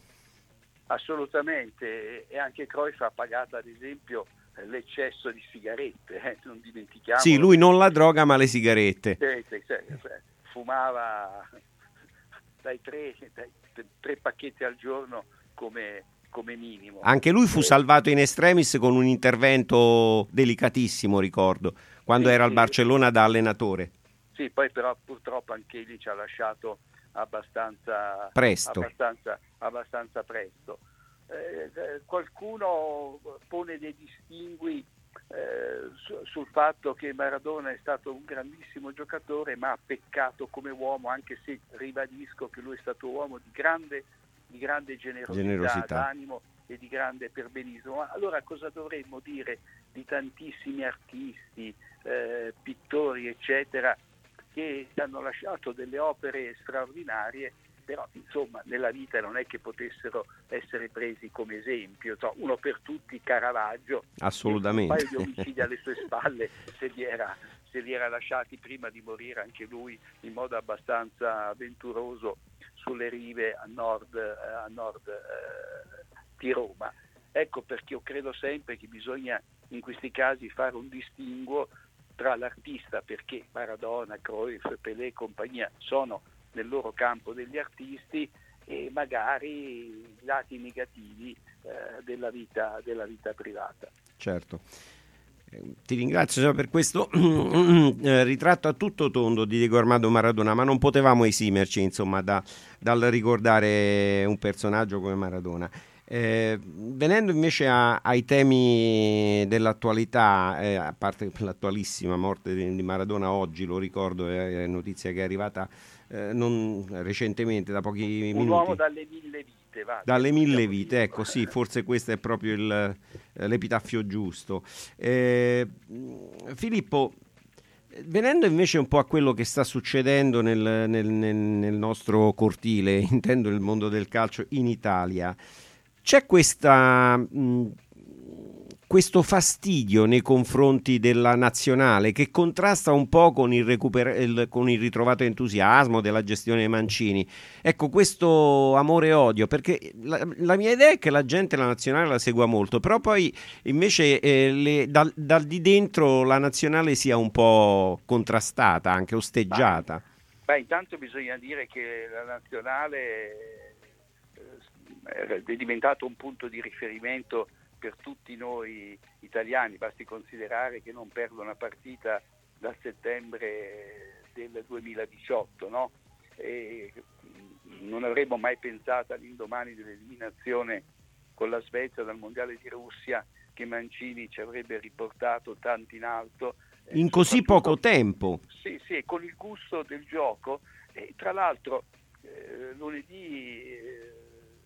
Assolutamente, e anche Cruyff ha pagato ad esempio l'eccesso di sigarette, eh? Non dimentichiamo. Sì, lui non la droga ma le sigarette. Sì, sì, sì, sì. Fumava dai tre, dai tre pacchetti al giorno come, come minimo. Anche lui fu salvato in extremis con un intervento delicatissimo, ricordo, quando sì, era sì. al Barcellona da allenatore. Sì, poi però purtroppo anche lì ci ha lasciato abbastanza presto. Abbastanza, abbastanza presto. Eh, qualcuno pone dei distingui eh, su, sul fatto che Maradona è stato un grandissimo giocatore, ma ha peccato come uomo, anche se ribadisco che lui è stato un uomo di grande, di grande generosità, generosità d'animo e di grande perbenismo. Ma allora cosa dovremmo dire di tantissimi artisti, eh, pittori, eccetera, che hanno lasciato delle opere straordinarie, però insomma nella vita non è che potessero essere presi come esempio. Cioè, uno per tutti Caravaggio, assolutamente, un paio di omicidi alle sue spalle, se li era, se li era lasciati prima di morire anche lui in modo abbastanza avventuroso sulle rive a nord, a nord eh, di Roma. Ecco perché io credo sempre che bisogna in questi casi fare un distinguo tra l'artista, perché Maradona, Cruyff, Pelé e compagnia sono nel loro campo degli artisti, e magari i lati negativi eh, della vita, della vita privata. Certo. Eh, ti ringrazio per questo eh, ritratto a tutto tondo di Diego Armando Maradona, ma non potevamo esimerci insomma da, dal ricordare un personaggio come Maradona. Eh, venendo invece a, ai temi dell'attualità, eh, a parte l'attualissima morte di, di Maradona oggi, lo ricordo, è, è notizia che è arrivata eh, non recentemente, da pochi un minuti. Un uomo dalle mille vite. Va, dalle mille vite, dire. Ecco, sì, forse questo è proprio il, l'epitaffio giusto. Eh, Filippo, venendo invece un po' a quello che sta succedendo nel, nel, nel, nel nostro cortile, intendo il mondo del calcio in Italia, c'è questa... Mh, questo fastidio nei confronti della nazionale che contrasta un po' con il, recuper- il, con il ritrovato entusiasmo della gestione dei Mancini. Ecco, questo amore e odio, perché la, la mia idea è che la gente la nazionale la segua molto, però poi invece eh, le, dal, dal di dentro la nazionale sia un po' contrastata, anche osteggiata. Beh, intanto bisogna dire che la nazionale eh, è diventato un punto di riferimento per tutti noi italiani. Basti considerare che non perdo una partita da settembre del duemiladiciotto, no? E non avremmo mai pensato all'indomani dell'eliminazione con la Svezia dal Mondiale di Russia che Mancini ci avrebbe riportato tanto in alto. In così poco tempo. Sì, sì, con il gusto del gioco. E tra l'altro eh, lunedì eh,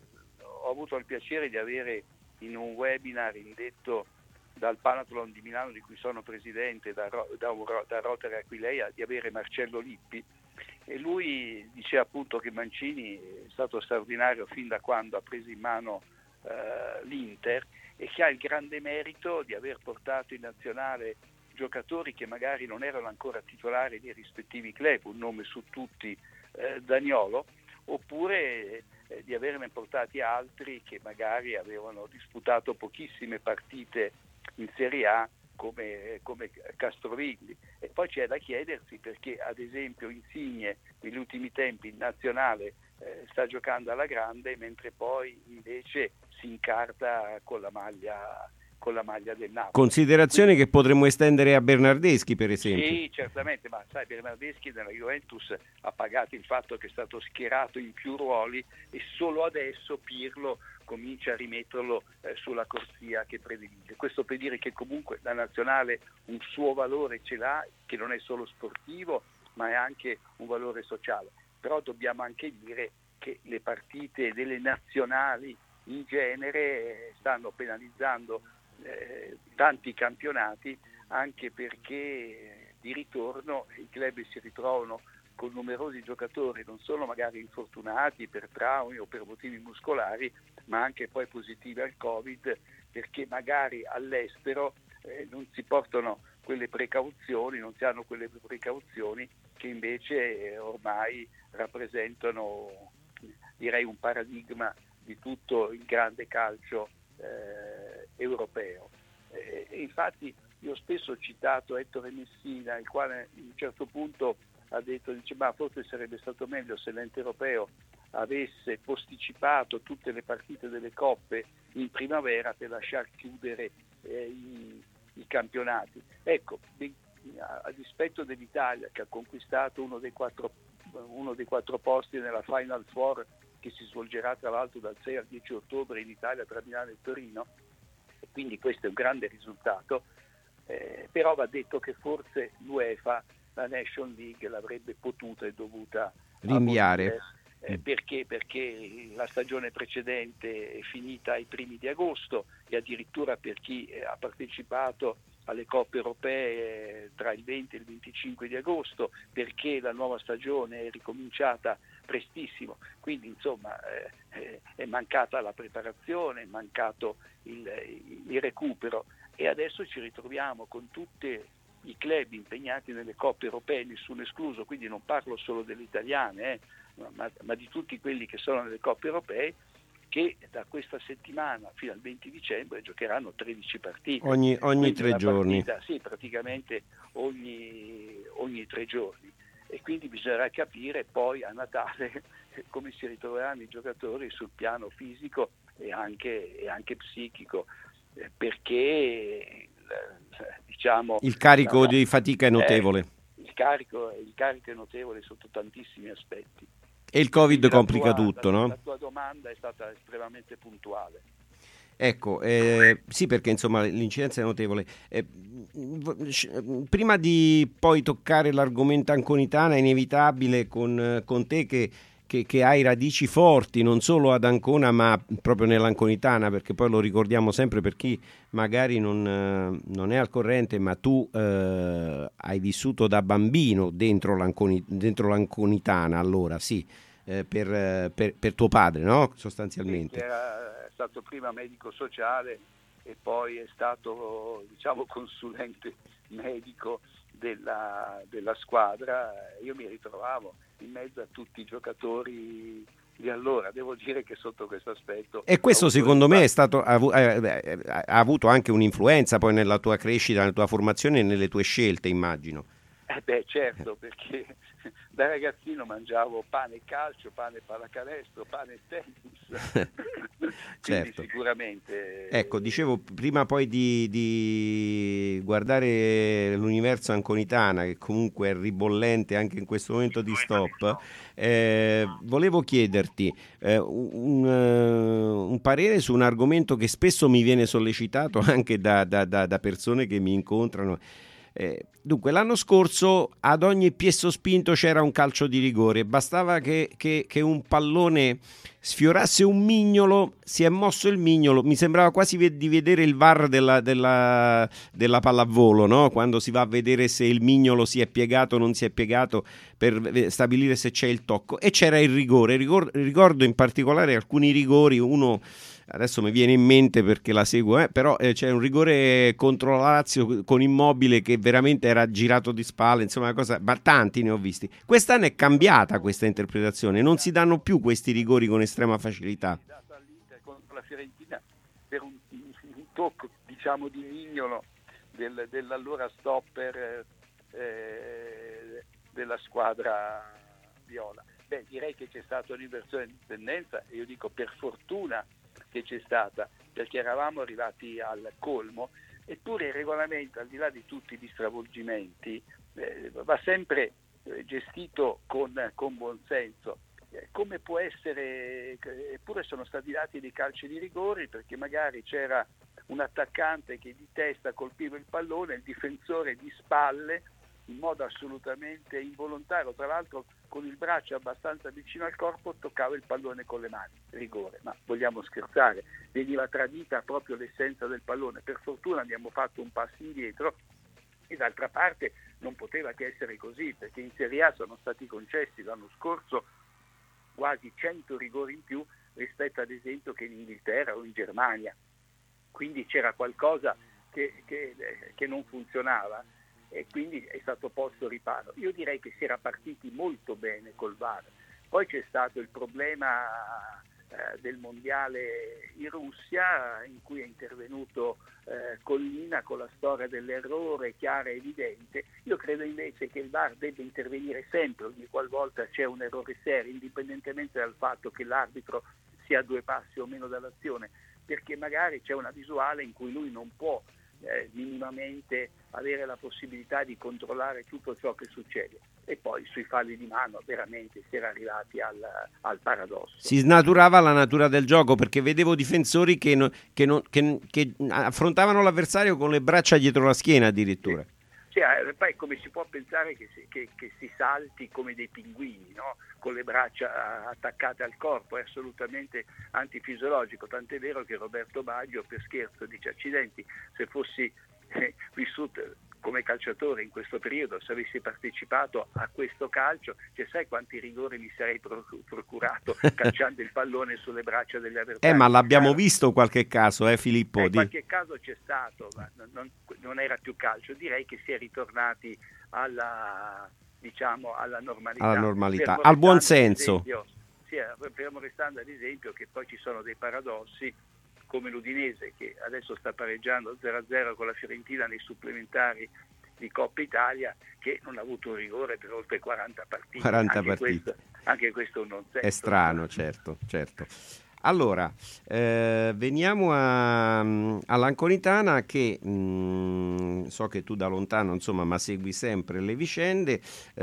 ho avuto il piacere di avere in un webinar indetto dal Panathlon di Milano, di cui sono presidente, da, da, da Rotary Aquileia, di avere Marcello Lippi, e lui diceva appunto che Mancini è stato straordinario fin da quando ha preso in mano eh, l'Inter, e che ha il grande merito di aver portato in nazionale giocatori che magari non erano ancora titolari dei rispettivi club, un nome su tutti eh, Zaniolo, oppure eh, di averne portati altri che magari avevano disputato pochissime partite in Serie A come, come Castrovilli. E poi c'è da chiedersi perché ad esempio Insigne negli ultimi tempi in nazionale eh, sta giocando alla grande, mentre poi invece si incarta con la maglia con la maglia del Napoli. Considerazioni Quindi, che potremmo estendere a Bernardeschi, per esempio. Sì, certamente, ma sai, Bernardeschi nella Juventus ha pagato il fatto che è stato schierato in più ruoli e solo adesso Pirlo comincia a rimetterlo eh, sulla corsia che predilige. Questo per dire che comunque la nazionale un suo valore ce l'ha, che non è solo sportivo, ma è anche un valore sociale. Però dobbiamo anche dire che le partite delle nazionali in genere stanno penalizzando Eh, tanti campionati, anche perché di ritorno i club si ritrovano con numerosi giocatori non solo magari infortunati per traumi o per motivi muscolari, ma anche poi positivi al Covid, perché magari all'estero eh, non si portano quelle precauzioni, non si hanno quelle precauzioni che invece eh, ormai rappresentano, direi, un paradigma di tutto il grande calcio Eh, europeo. Eh, e infatti io spesso ho citato Ettore Messina, il quale a un certo punto ha detto, dice, ma forse sarebbe stato meglio se l'ente europeo avesse posticipato tutte le partite delle coppe in primavera per lasciar chiudere eh, i, i campionati. Ecco, a, a dispetto dell'Italia, che ha conquistato uno dei quattro, uno dei quattro posti nella Final Four, che si svolgerà tra l'altro dal sei al dieci ottobre in Italia tra Milano e Torino, e quindi questo è un grande risultato, eh, però va detto che forse l'UEFA la Nation League l'avrebbe potuta e dovuta rinviare, abolire, eh, perché? Perché la stagione precedente è finita ai primi di agosto e addirittura per chi ha partecipato alle coppe europee tra il venti e il venticinque di agosto, perché la nuova stagione è ricominciata prestissimo, quindi insomma eh, è mancata la preparazione, è mancato il, il recupero, e adesso ci ritroviamo con tutti i club impegnati nelle coppe europee, nessuno escluso, quindi non parlo solo delle italiane, eh, ma, ma di tutti quelli che sono nelle coppe europee, che da questa settimana fino al venti dicembre giocheranno tredici partite. Ogni, ogni tre giorni. Partita, sì, praticamente ogni, ogni tre giorni. E quindi bisognerà capire poi a Natale come si ritroveranno i giocatori sul piano fisico e anche, e anche psichico, eh, perché eh, diciamo il carico la, di fatica è notevole. Eh, il, carico, il carico è notevole sotto tantissimi aspetti. E il Covid Quindi complica tua, tutto, la, no? La tua domanda è stata estremamente puntuale. Ecco, eh, sì, perché insomma l'incidenza è notevole. Eh, prima di poi toccare l'argomento anconitana, è inevitabile con, con te che, che, che hai radici forti non solo ad Ancona ma proprio nell'anconitana, perché poi lo ricordiamo sempre per chi magari non, non è al corrente, ma tu eh, hai vissuto da bambino dentro, l'Anconi, dentro l'anconitana, allora sì. eh, per, per, per tuo padre, no? Sostanzialmente. Sì, era stato prima medico sociale e poi è stato, diciamo, consulente medico della, della squadra. Io mi ritrovavo in mezzo a tutti i giocatori di allora, devo dire che sotto questo aspetto... E questo secondo me è stato, ha, ha, ha avuto anche un'influenza poi nella tua crescita, nella tua formazione e nelle tue scelte, immagino. Eh beh, certo, perché da ragazzino mangiavo pane e calcio, pane e pallacanestro, pane e tennis. Certo. Sicuramente. Ecco, dicevo prima poi di, di guardare l'universo Anconitana, che comunque è ribollente anche in questo momento di stop, eh, volevo chiederti eh, un, un parere su un argomento che spesso mi viene sollecitato anche da, da, da, da persone che mi incontrano. Eh, dunque, l'anno scorso ad ogni piè sospinto c'era un calcio di rigore, bastava che, che, che un pallone sfiorasse un mignolo, si è mosso il mignolo, mi sembrava quasi di vedere il V A R della, della, della pallavolo, no? Quando si va a vedere se il mignolo si è piegato o non si è piegato per stabilire se c'è il tocco, e c'era il rigore. Ricordo in particolare alcuni rigori, uno adesso mi viene in mente perché la seguo, eh, però eh, c'è un rigore contro la Lazio con Immobile che veramente era girato di spalle, insomma, una cosa, ma tanti ne ho visti. Quest'anno è cambiata questa interpretazione, non si danno più questi rigori con estrema facilità. All'Inter contro la Fiorentina per un, un tocco, diciamo, di mignolo del, dell'allora stopper eh, della squadra viola. Beh, direi che c'è stata un'inversione di tendenza, e io dico per fortuna che c'è stata, perché eravamo arrivati al colmo, eppure il regolamento, al di là di tutti gli stravolgimenti, eh, va sempre eh, gestito con, con buon senso. Eh, come può essere, eppure sono stati dati dei calci di rigore, perché magari c'era un attaccante che di testa colpiva il pallone, il difensore di spalle, in modo assolutamente involontario, tra l'altro con il braccio abbastanza vicino al corpo, toccava il pallone con le mani, rigore. Ma vogliamo scherzare? Veniva tradita proprio l'essenza del pallone. Per fortuna abbiamo fatto un passo indietro, e d'altra parte non poteva che essere così, perché in Serie A sono stati concessi l'anno scorso quasi cento rigori in più rispetto ad esempio che in Inghilterra o in Germania, quindi c'era qualcosa che, che, che non funzionava, e quindi è stato posto riparo. Io direi che si era partiti molto bene col V A R. Poi c'è stato il problema eh, del mondiale in Russia, in cui è intervenuto eh, Collina con la storia dell'errore chiara e evidente. Io credo invece che il V A R debba intervenire sempre ogni qualvolta c'è un errore serio, indipendentemente dal fatto che l'arbitro sia a due passi o meno dall'azione, perché magari c'è una visuale in cui lui non può Eh, minimamente avere la possibilità di controllare tutto ciò che succede. E poi sui falli di mano veramente si era arrivati al, al paradosso. Si snaturava la natura del gioco, perché vedevo difensori che, no, che, no, che, che affrontavano l'avversario con le braccia dietro la schiena addirittura. Sì. Cioè, poi come si può pensare che si, che, che si salti come dei pinguini, no? Con le braccia attaccate al corpo? È assolutamente antifisiologico, tant'è vero che Roberto Baggio per scherzo dice: accidenti, se fossi eh, vissuto come calciatore in questo periodo, se avessi partecipato a questo calcio, cioè, sai quanti rigori mi sarei procurato calciando il pallone sulle braccia degli avversari? Eh, ma l'abbiamo visto qualche caso, eh Filippo? Eh, di... Qualche caso c'è stato, ma non, non era più calcio. Direi che si è ritornati alla, diciamo, alla normalità. Alla normalità, al buon senso. Esempio, sì, fermo restando ad esempio che poi ci sono dei paradossi, come l'Udinese che adesso sta pareggiando zero a zero con la Fiorentina nei supplementari di Coppa Italia, che non ha avuto un rigore per oltre quaranta partite. quaranta anche partite. Questo, anche questo è un non senso. È strano, certo, certo. Allora, eh, veniamo a, all'Anconitana che mh, so che tu da lontano, insomma, ma segui sempre le vicende.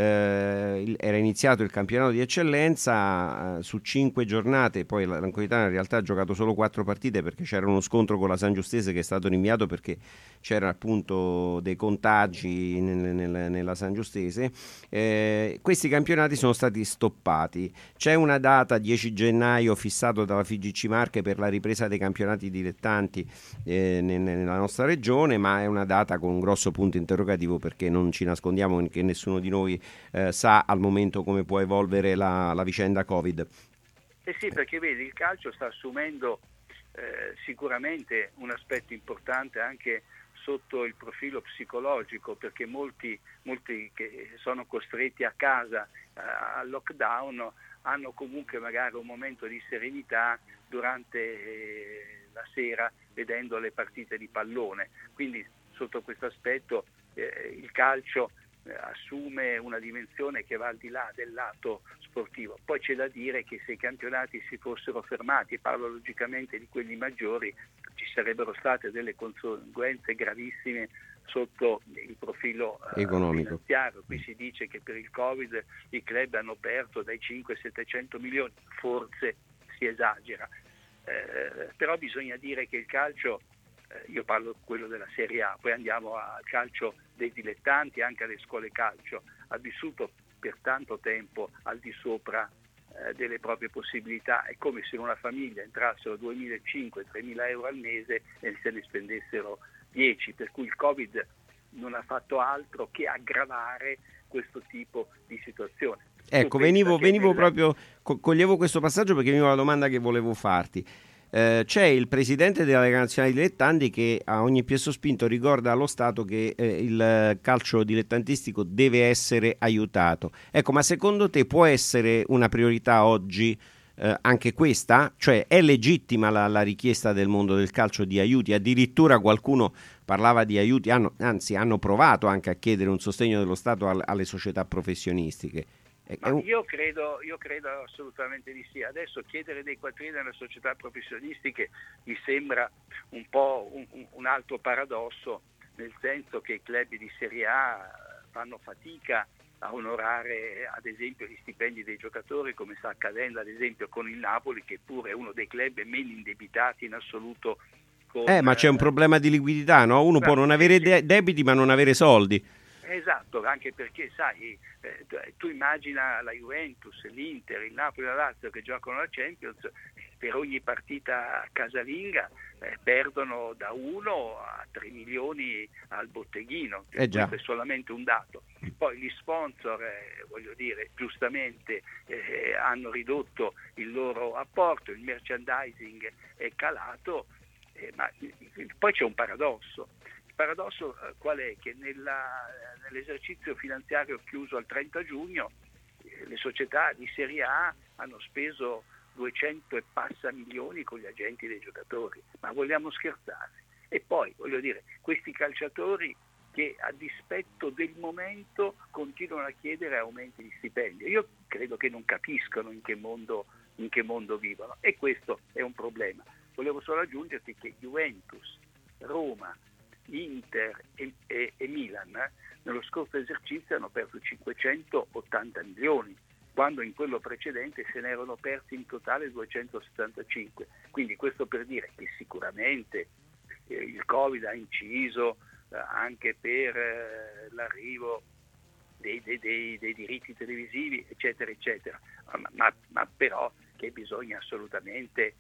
Eh, era iniziato il campionato di eccellenza eh, su cinque giornate, poi l'Anconitana in realtà ha giocato solo quattro partite perché c'era uno scontro con la Sangiustese che è stato rinviato perché c'era appunto dei contagi nel, nel, nella Sangiustese. Eh, questi campionati sono stati stoppati. C'è una data, dieci gennaio, fissato dalla la F I G C Marche per la ripresa dei campionati dilettanti eh, nella nostra regione, ma è una data con un grosso punto interrogativo, perché non ci nascondiamo che nessuno di noi eh, sa al momento come può evolvere la, la vicenda Covid. Eh sì, perché vedi, il calcio sta assumendo eh, sicuramente un aspetto importante anche sotto il profilo psicologico, perché molti, molti che sono costretti a casa eh, al lockdown hanno comunque magari un momento di serenità durante eh, la sera vedendo le partite di pallone. Quindi sotto questo aspetto eh, il calcio eh, assume una dimensione che va al di là del lato sportivo. Poi c'è da dire che se i campionati si fossero fermati, parlo logicamente di quelli maggiori, ci sarebbero state delle conseguenze gravissime sotto il profilo eh, economico finanziario. Qui si dice che per il Covid i club hanno perso dai cinquecento ai settecento milioni, forse si esagera, eh, però bisogna dire che il calcio, eh, io parlo quello della Serie A, poi andiamo al calcio dei dilettanti, anche alle scuole calcio, ha vissuto per tanto tempo al di sopra eh, delle proprie possibilità. È come se in una famiglia entrassero duemilacinquecento tremila euro al mese e se ne spendessero dieci, per cui il Covid non ha fatto altro che aggravare questo tipo di situazione. Ecco, venivo, venivo nella... proprio, co- coglievo questo passaggio perché veniva la domanda che volevo farti. Eh, c'è il presidente della Lega Nazionale Dilettanti che a ogni piè sospinto ricorda allo Stato che eh, il calcio dilettantistico deve essere aiutato. Ecco, ma secondo te può essere una priorità oggi eh, anche questa? Cioè è legittima la, la richiesta del mondo del calcio di aiuti? Addirittura qualcuno parlava di aiuti, hanno, anzi hanno provato anche a chiedere un sostegno dello Stato al, alle società professionistiche. Ma io credo, io credo assolutamente di sì. Adesso chiedere dei quattrini alle società professionistiche mi sembra un po' un, un altro paradosso, nel senso che i club di Serie A fanno fatica a onorare ad esempio gli stipendi dei giocatori, come sta accadendo ad esempio con il Napoli, che pure è uno dei club meno indebitati in assoluto. Con, eh, ma c'è un problema di liquidità, no? Uno può non avere de- debiti ma non avere soldi. Esatto, anche perché sai, eh, tu immagina la Juventus, l'Inter, il Napoli e la Lazio che giocano la Champions, per ogni partita casalinga eh, perdono da uno a tre milioni al botteghino, eh già. Questo è solamente un dato. Poi gli sponsor, eh, voglio dire, giustamente eh, hanno ridotto il loro apporto, il merchandising è calato, eh, ma poi c'è un paradosso. Il paradosso eh, qual è? Che nella, nell'esercizio finanziario chiuso al trenta giugno eh, le società di Serie A hanno speso duecento e passa milioni con gli agenti dei giocatori, ma vogliamo scherzare? E poi, voglio dire, questi calciatori che a dispetto del momento continuano a chiedere aumenti di stipendio, io credo che non capiscono in che mondo, in che mondo vivono, e questo è un problema. Volevo solo aggiungerti che Juventus, Roma, Inter e, e, e Milan eh, nello scorso esercizio hanno perso cinquecentottanta milioni, quando in quello precedente se ne erano persi in totale duecentosettantacinque. Quindi questo per dire che sicuramente eh, il Covid ha inciso eh, anche per eh, l'arrivo dei, dei, dei, dei diritti televisivi, eccetera, eccetera, ma, ma, ma però che bisogna assolutamente,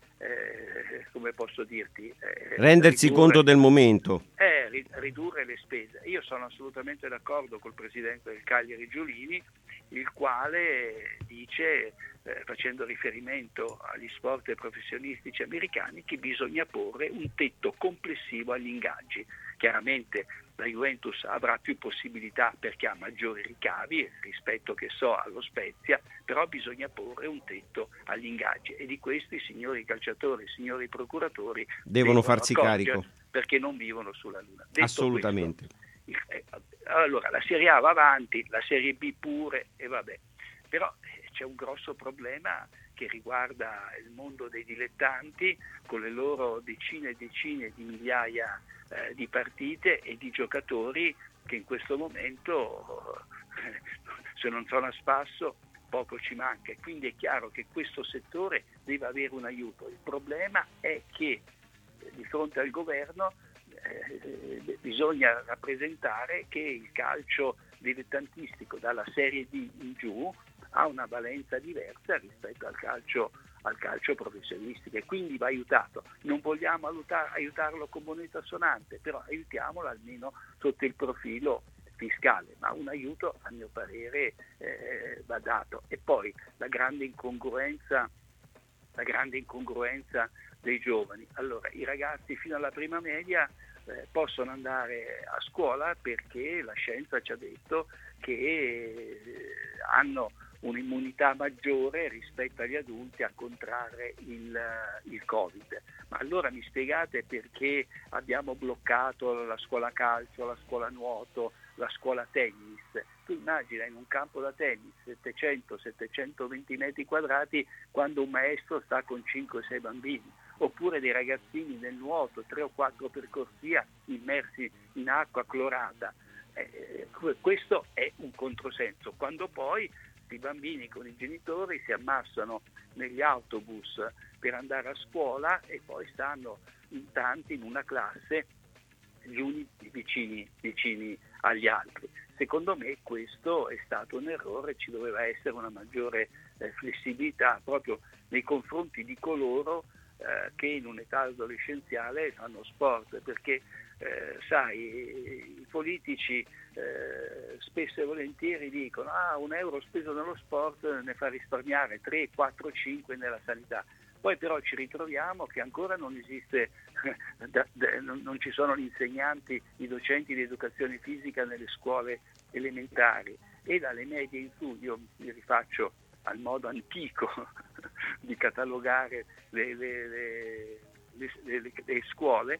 eh, come posso dirti, eh, rendersi ridurre, conto del momento. Eh, ridurre le spese. Io sono assolutamente d'accordo col presidente del Cagliari Giulini, il quale dice, eh, facendo riferimento agli sport professionistici americani, che bisogna porre un tetto complessivo agli ingaggi. Chiaramente la Juventus avrà più possibilità perché ha maggiori ricavi rispetto, che so, allo Spezia, però bisogna porre un tetto agli ingaggi, e di questi signori calciatori, signori procuratori devono farsi carico, perché non vivono sulla luna. Detto assolutamente questo, eh, allora la Serie A va avanti, la Serie B pure, e vabbè, però eh, c'è un grosso problema che riguarda il mondo dei dilettanti, con le loro decine e decine di migliaia eh, di partite e di giocatori che in questo momento eh, se non sono a spasso poco ci manca, e quindi è chiaro che questo settore deve avere un aiuto. Il problema è che eh, di fronte al governo eh, bisogna rappresentare che il calcio dilettantistico dalla Serie D in giù ha una valenza diversa rispetto al calcio al calcio professionistico e quindi va aiutato. Non vogliamo aiutar, aiutarlo con moneta sonante, però aiutiamolo almeno sotto il profilo fiscale, ma un aiuto a mio parere eh, va dato. E poi la grande incongruenza, la grande incongruenza dei giovani. Allora, i ragazzi fino alla prima media eh, possono andare a scuola perché la scienza ci ha detto che eh, hanno un'immunità maggiore rispetto agli adulti a contrarre il, il Covid. Ma allora mi spiegate perché abbiamo bloccato la scuola calcio, la scuola nuoto, la scuola tennis? Tu immagina in un campo da tennis settecento settecentoventi metri quadrati quando un maestro sta con cinque sei bambini, oppure dei ragazzini nel nuoto, tre o quattro per corsia immersi in acqua clorata. Eh, questo è un controsenso, quando poi i bambini con i genitori si ammassano negli autobus per andare a scuola e poi stanno in tanti in una classe, gli uni vicini, vicini agli altri. Secondo me questo è stato un errore, ci doveva essere una maggiore eh, flessibilità proprio nei confronti di coloro eh, che in un'età adolescenziale fanno sport, perché eh, sai, i politici eh, spesso e volentieri dicono ah, un euro speso nello sport ne fa risparmiare tre, quattro, cinque nella sanità. Poi però ci ritroviamo che ancora non esiste, da, da, non, non ci sono gli insegnanti, i docenti di educazione fisica nelle scuole elementari, e dalle medie in su, io mi rifaccio al modo antico di catalogare le, le, le, le, le, le scuole,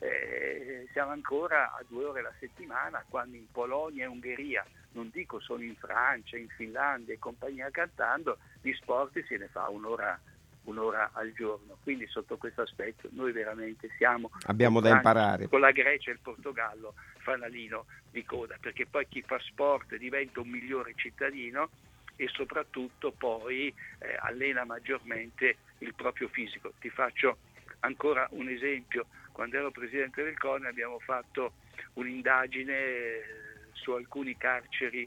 eh, siamo ancora a due ore la settimana, quando in Polonia e Ungheria, non dico solo in Francia, in Finlandia e compagnia cantando, di sport se ne fa un'ora un'ora al giorno. Quindi sotto questo aspetto noi veramente siamo abbiamo da Francia, imparare con la Grecia e il Portogallo fanalino di coda, perché poi chi fa sport diventa un migliore cittadino e soprattutto poi eh, allena maggiormente il proprio fisico. Ti faccio ancora un esempio: quando ero presidente del CONI abbiamo fatto un'indagine su alcuni carceri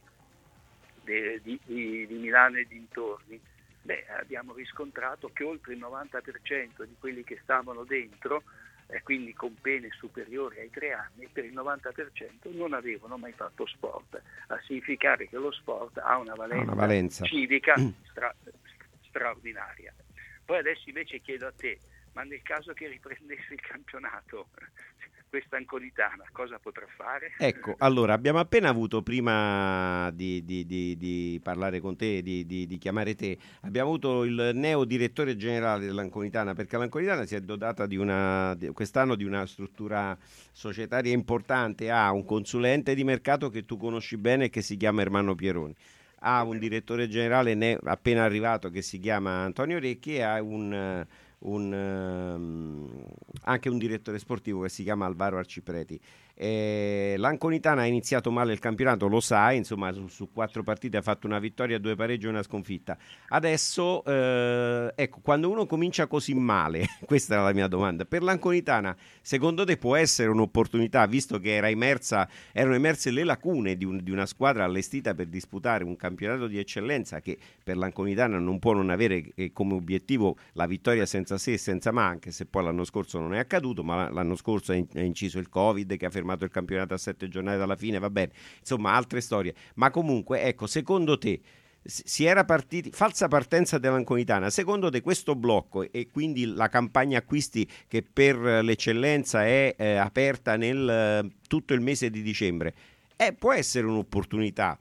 de, di, di, di Milano e dintorni. Beh, abbiamo riscontrato che oltre il novanta per cento di quelli che stavano dentro, eh, quindi con pene superiori ai tre anni, per il novanta per cento non avevano mai fatto sport, a significare che lo sport ha una valenza, una valenza. civica stra- straordinaria. Poi adesso invece chiedo a te, ma nel caso che riprendesse il campionato, questa Anconitana cosa potrà fare? Ecco, allora abbiamo appena avuto, prima di, di, di, di parlare con te, di, di, di chiamare te, abbiamo avuto il neo direttore generale dell'Anconitana, perché l'Anconitana si è dotata di una, di, quest'anno di una struttura societaria importante, ha un consulente di mercato che tu conosci bene che si chiama Ermanno Pieroni, ha un direttore generale ne, appena arrivato che si chiama Antonio Recchi e ha un... Un, um, anche un direttore sportivo che si chiama Alvaro Arcipreti. Eh, L'Anconitana ha iniziato male il campionato, lo sai, insomma su, su quattro partite ha fatto una vittoria, due pareggi e una sconfitta. Adesso eh, ecco, quando uno comincia così male, questa era la mia domanda, per l'Anconitana secondo te può essere un'opportunità, visto che era emersa, erano emerse le lacune di, un, di una squadra allestita per disputare un campionato di eccellenza che per l'Anconitana non può non avere eh, come obiettivo la vittoria senza se e senza ma, anche se poi l'anno scorso non è accaduto, ma l'anno scorso è inciso il Covid che ha fermato il campionato a sette giornate dalla fine, va bene, insomma altre storie, ma comunque ecco, secondo te si era partiti, falsa partenza dell'Anconitana, secondo te questo blocco e quindi la campagna acquisti che per l'eccellenza è eh, aperta nel eh, tutto il mese di dicembre, eh, può essere un'opportunità?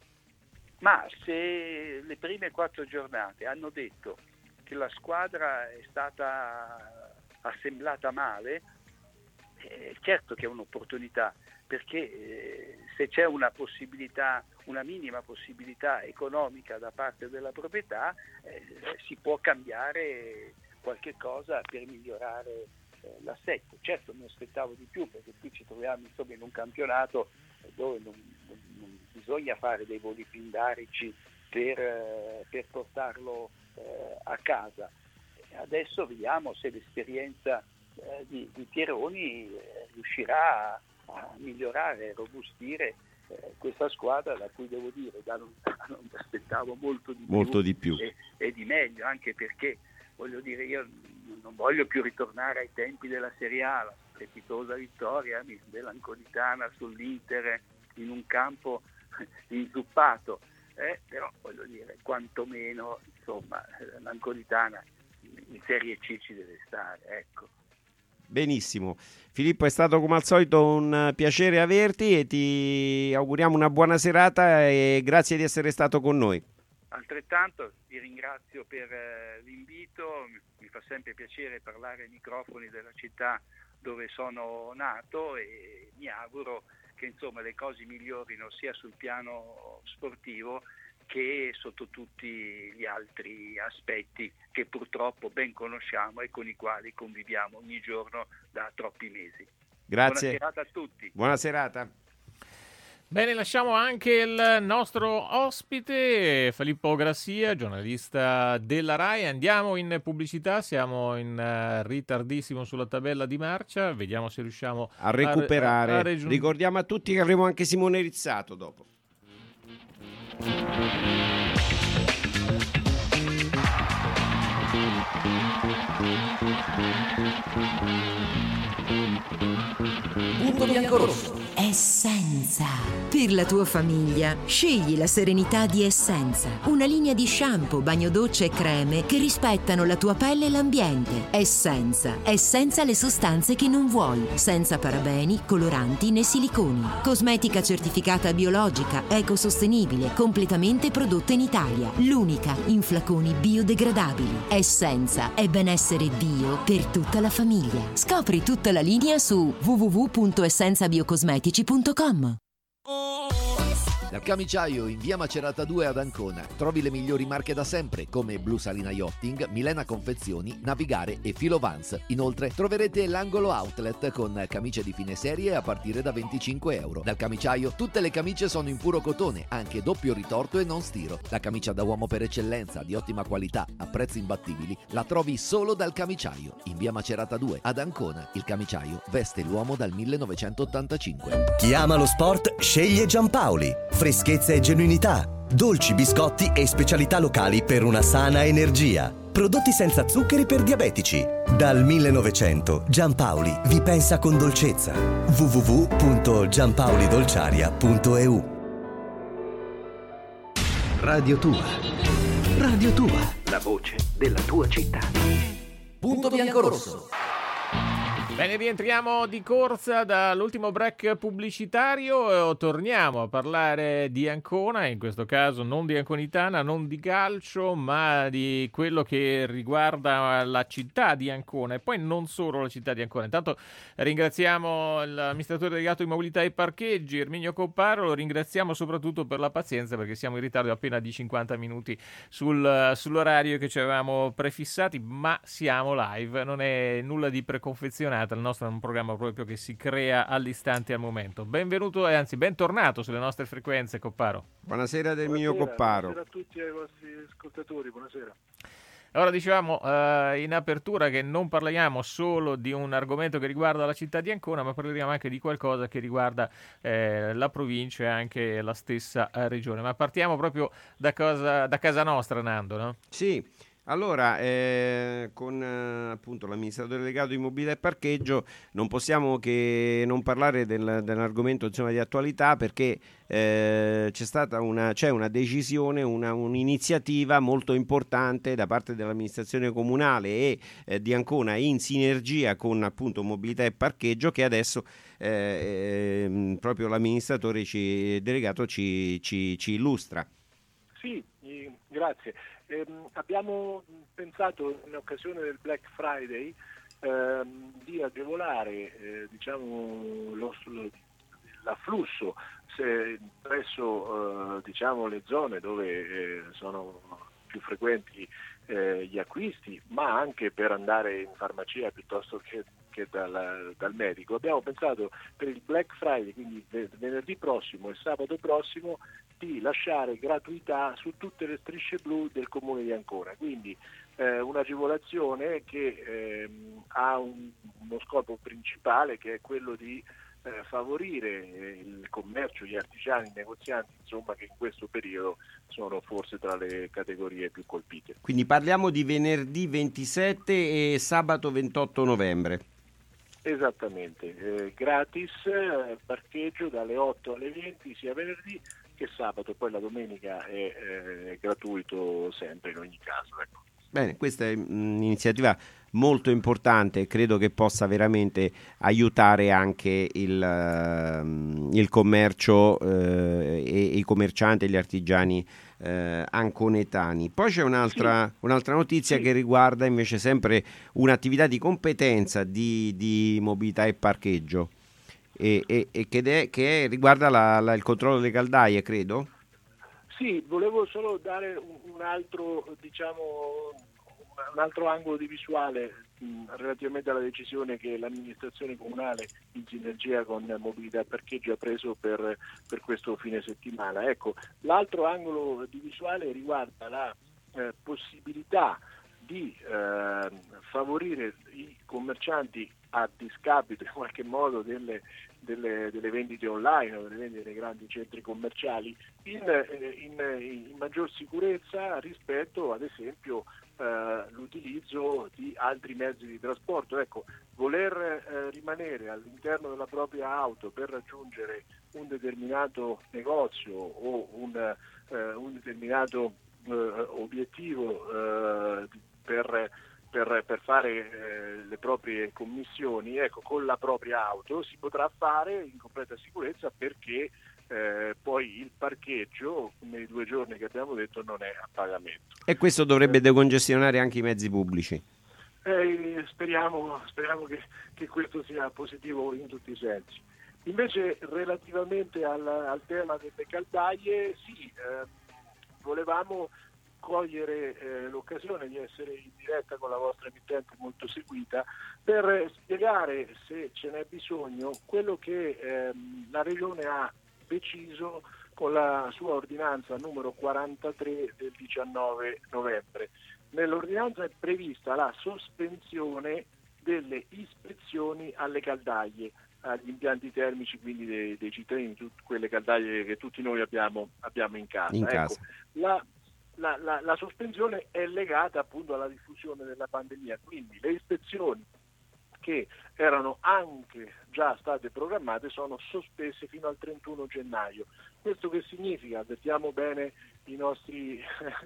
Ma se le prime quattro giornate hanno detto che la squadra è stata assemblata male, eh, certo che è un'opportunità, perché eh, se c'è una possibilità, una minima possibilità economica da parte della proprietà, eh, si può cambiare qualche cosa per migliorare eh, l'assetto. Certo mi aspettavo di più, perché qui ci troviamo insomma in un campionato dove non, non, non bisogna fare dei voli pindarici per, eh, per portarlo eh, a casa. Adesso vediamo se l'esperienza eh, di, di Pieroni eh, riuscirà a, a migliorare, a robustire eh, questa squadra, da cui devo dire da non, non mi aspettavo molto di molto più, di più. E, e di meglio, anche perché voglio dire, io non voglio più ritornare ai tempi della Serie A, la strepitosa vittoria dell'Anconitana sull'Inter in un campo inzuppato, eh, però voglio dire, quantomeno insomma l'Anconitana in Serie C ci deve stare, ecco. Benissimo, Filippo, è stato come al solito un piacere averti e ti auguriamo una buona serata e grazie di essere stato con noi. Altrettanto vi ringrazio per eh, l'invito, mi fa sempre piacere parlare ai microfoni della città dove sono nato e mi auguro che insomma le cose migliorino sia sul piano sportivo che sotto tutti gli altri aspetti che purtroppo ben conosciamo e con i quali conviviamo ogni giorno da troppi mesi. Grazie. Buona serata a tutti. Buona serata. Bene, lasciamo anche il nostro ospite Filippo Grassia, giornalista della RAI. Andiamo in pubblicità, siamo in uh, ritardissimo sulla tabella di marcia, vediamo se riusciamo a recuperare. A, a, a reggiung- Ricordiamo a tutti che avremo anche Simone Rizzato dopo. Punto bianco-rosso. Essenza. Per la tua famiglia, scegli la serenità di Essenza. Una linea di shampoo, bagno docce e creme che rispettano la tua pelle e l'ambiente. Essenza. È senza le sostanze che non vuoi. Senza parabeni, coloranti né siliconi. Cosmetica certificata biologica, ecosostenibile, completamente prodotta in Italia. L'unica in flaconi biodegradabili. Essenza è benessere bio per tutta la famiglia. Scopri tutta la linea su w w w punto essenza biocosmetici punto com. Dal Camiciaio in via Macerata due ad Ancona trovi le migliori marche da sempre come Blu Salina Yachting, Milena Confezioni, Navigare e Filovans. Inoltre troverete l'angolo outlet con camicie di fine serie a partire da venticinque euro. Dal Camiciaio tutte le camicie sono in puro cotone, anche doppio ritorto e non stiro. La camicia da uomo per eccellenza, di ottima qualità, a prezzi imbattibili, la trovi solo dal Camiciaio in via Macerata due ad Ancona. Il Camiciaio veste l'uomo dal millenovecentottantacinque. Chi ama lo sport sceglie Giampaoli. Freschezza e genuinità, dolci, biscotti e specialità locali per una sana energia. Prodotti senza zuccheri per diabetici. Dal millenovecento Giampaoli vi pensa con dolcezza. w w w punto giampaolidolciaria punto e u. Radio Tua. Radio Tua, la voce della tua città. Punto bianco-rosso. Bene, rientriamo di corsa dall'ultimo break pubblicitario e torniamo a parlare di Ancona, in questo caso non di Anconitana, non di calcio, ma di quello che riguarda la città di Ancona e poi non solo la città di Ancona. Intanto ringraziamo l'amministratore delegato di mobilità e parcheggi, Erminio Copparo, lo ringraziamo soprattutto per la pazienza perché siamo in ritardo appena di cinquanta minuti sul, sull'orario che ci avevamo prefissati, ma siamo live, non è nulla di preconfezionato. Il nostro è un programma proprio che si crea all'istante al momento. Benvenuto e anzi bentornato sulle nostre frequenze, Copparo. Buonasera del mio Copparo. Buonasera a tutti e ai vostri ascoltatori, buonasera. Allora dicevamo eh, in apertura che non parliamo solo di un argomento che riguarda la città di Ancona, ma parliamo anche di qualcosa che riguarda eh, la provincia e anche la stessa eh, regione. Ma partiamo proprio da, cosa, da casa nostra, Nando, no? Sì. Allora, eh, con eh, appunto l'amministratore delegato di mobilità e parcheggio non possiamo che non parlare del, dell'argomento insomma, di attualità perché eh, c'è stata una, c'è una decisione, una, un'iniziativa molto importante da parte dell'amministrazione comunale e eh, di Ancona in sinergia con appunto mobilità e parcheggio che adesso eh, eh, proprio l'amministratore ci, delegato ci, ci, ci illustra. Sì, grazie. Eh, abbiamo pensato in occasione del Black Friday ehm, di agevolare eh, diciamo, lo, lo, l'afflusso se, presso eh, diciamo, le zone dove eh, sono più frequenti eh, gli acquisti, ma anche per andare in farmacia piuttosto che, che dal, dal medico. Abbiamo pensato per il Black Friday, quindi venerdì prossimo e sabato prossimo, di lasciare gratuità su tutte le strisce blu del comune di Ancona, quindi eh, un'agevolazione che eh, ha un, uno scopo principale che è quello di eh, favorire eh, il commercio, gli artigiani, i negozianti, insomma, che in questo periodo sono forse tra le categorie più colpite. Quindi parliamo di venerdì ventisette e sabato ventotto novembre. Esattamente, eh, gratis eh, parcheggio dalle otto alle venti sia venerdì che sabato, poi la domenica è eh, gratuito sempre in ogni caso. Ecco. Bene, questa è un'iniziativa molto importante e credo che possa veramente aiutare anche il, uh, il commercio uh, e, e i commercianti e gli artigiani uh, anconetani. Poi c'è un'altra, sì. un'altra notizia sì. che riguarda invece sempre un'attività di competenza di, di mobilità e parcheggio e, e, e che, è, che è, riguarda la, la, il controllo delle caldaie, credo? Sì, volevo solo dare un, un altro, diciamo, un altro angolo di visuale mh, relativamente alla decisione che l'amministrazione comunale in sinergia con Mobilità e Parcheggio ha preso per, per questo fine settimana. Ecco, l'altro angolo di visuale riguarda la eh, possibilità di eh, favorire i commercianti a discapito in qualche modo delle Delle, delle vendite online o delle vendite nei grandi centri commerciali in, in, in maggior sicurezza rispetto ad esempio eh, l'utilizzo di altri mezzi di trasporto. Ecco, voler eh, rimanere all'interno della propria auto per raggiungere un determinato negozio o un, eh, un determinato eh, obiettivo eh, per Per, per fare eh, le proprie commissioni, ecco, con la propria auto si potrà fare in completa sicurezza perché eh, poi il parcheggio nei due giorni che abbiamo detto non è a pagamento. E questo dovrebbe decongestionare anche i mezzi pubblici. Eh, speriamo speriamo che, che questo sia positivo in tutti i sensi. Invece relativamente al, al tema delle caldaie, sì, eh, volevamo cogliere eh, l'occasione di essere in diretta con la vostra emittente molto seguita per spiegare, se ce n'è bisogno, quello che ehm, la Regione ha deciso con la sua ordinanza numero quarantatré del diciannove novembre. Nell'ordinanza è prevista la sospensione delle ispezioni alle caldaie, agli impianti termici, quindi dei, dei cittadini, tutte quelle caldaie che tutti noi abbiamo, abbiamo in casa. In casa. Ecco, la, La, la, la sospensione è legata appunto alla diffusione della pandemia, quindi le ispezioni che erano anche già state programmate sono sospese fino al trentuno gennaio. Questo che significa? Avvertiamo bene i nostri,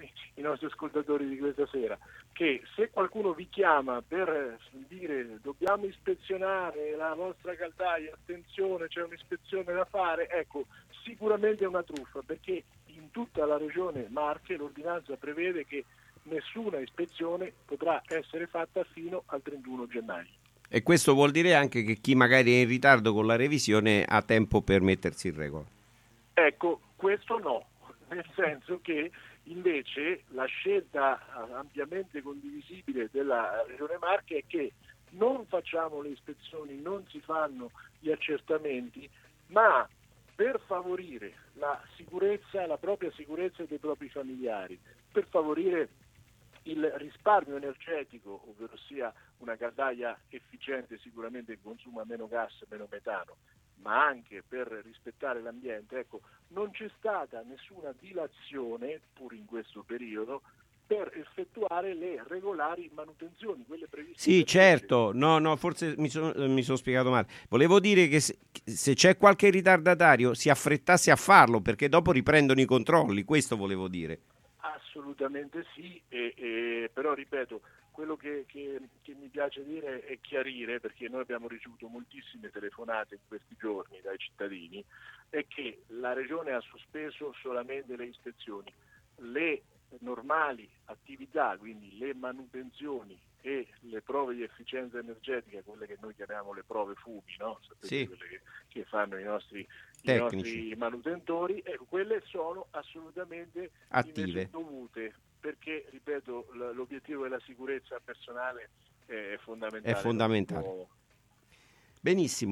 i nostri ascoltatori di questa sera, che se qualcuno vi chiama per dire dobbiamo ispezionare la vostra caldaia, attenzione c'è un'ispezione da fare, ecco, sicuramente è una truffa, perché in tutta la regione Marche l'ordinanza prevede che nessuna ispezione potrà essere fatta fino al trentuno gennaio. E questo vuol dire anche che chi magari è in ritardo con la revisione ha tempo per mettersi in regola. Ecco, questo no, nel senso che invece la scelta ampiamente condivisibile della regione Marche è che non facciamo le ispezioni, non si fanno gli accertamenti, ma per favorire la sicurezza, la propria sicurezza dei propri familiari, per favorire il risparmio energetico, ovvero sia una caldaia efficiente sicuramente che consuma meno gas, meno metano, ma anche per rispettare l'ambiente, ecco, non c'è stata nessuna dilazione, pur in questo periodo, per effettuare le regolari manutenzioni, quelle previste. Sì, certo, no, no, forse mi sono, mi sono spiegato male. Volevo dire che se, se c'è qualche ritardatario si affrettasse a farlo, perché dopo riprendono i controlli, questo volevo dire. Assolutamente sì, e, e, però ripeto, quello che, che, che mi piace dire è chiarire, perché noi abbiamo ricevuto moltissime telefonate in questi giorni dai cittadini, è che la Regione ha sospeso solamente le ispezioni, le normali attività, quindi le manutenzioni e le prove di efficienza energetica, quelle che noi chiamiamo le prove fumi, no? Sapete, sì. Quelle che, che fanno i nostri, i nostri manutentori, ecco, quelle sono assolutamente attive, dovute, perché, ripeto, l- l'obiettivo della sicurezza personale è fondamentale. È fondamentale. Può... Benissimo.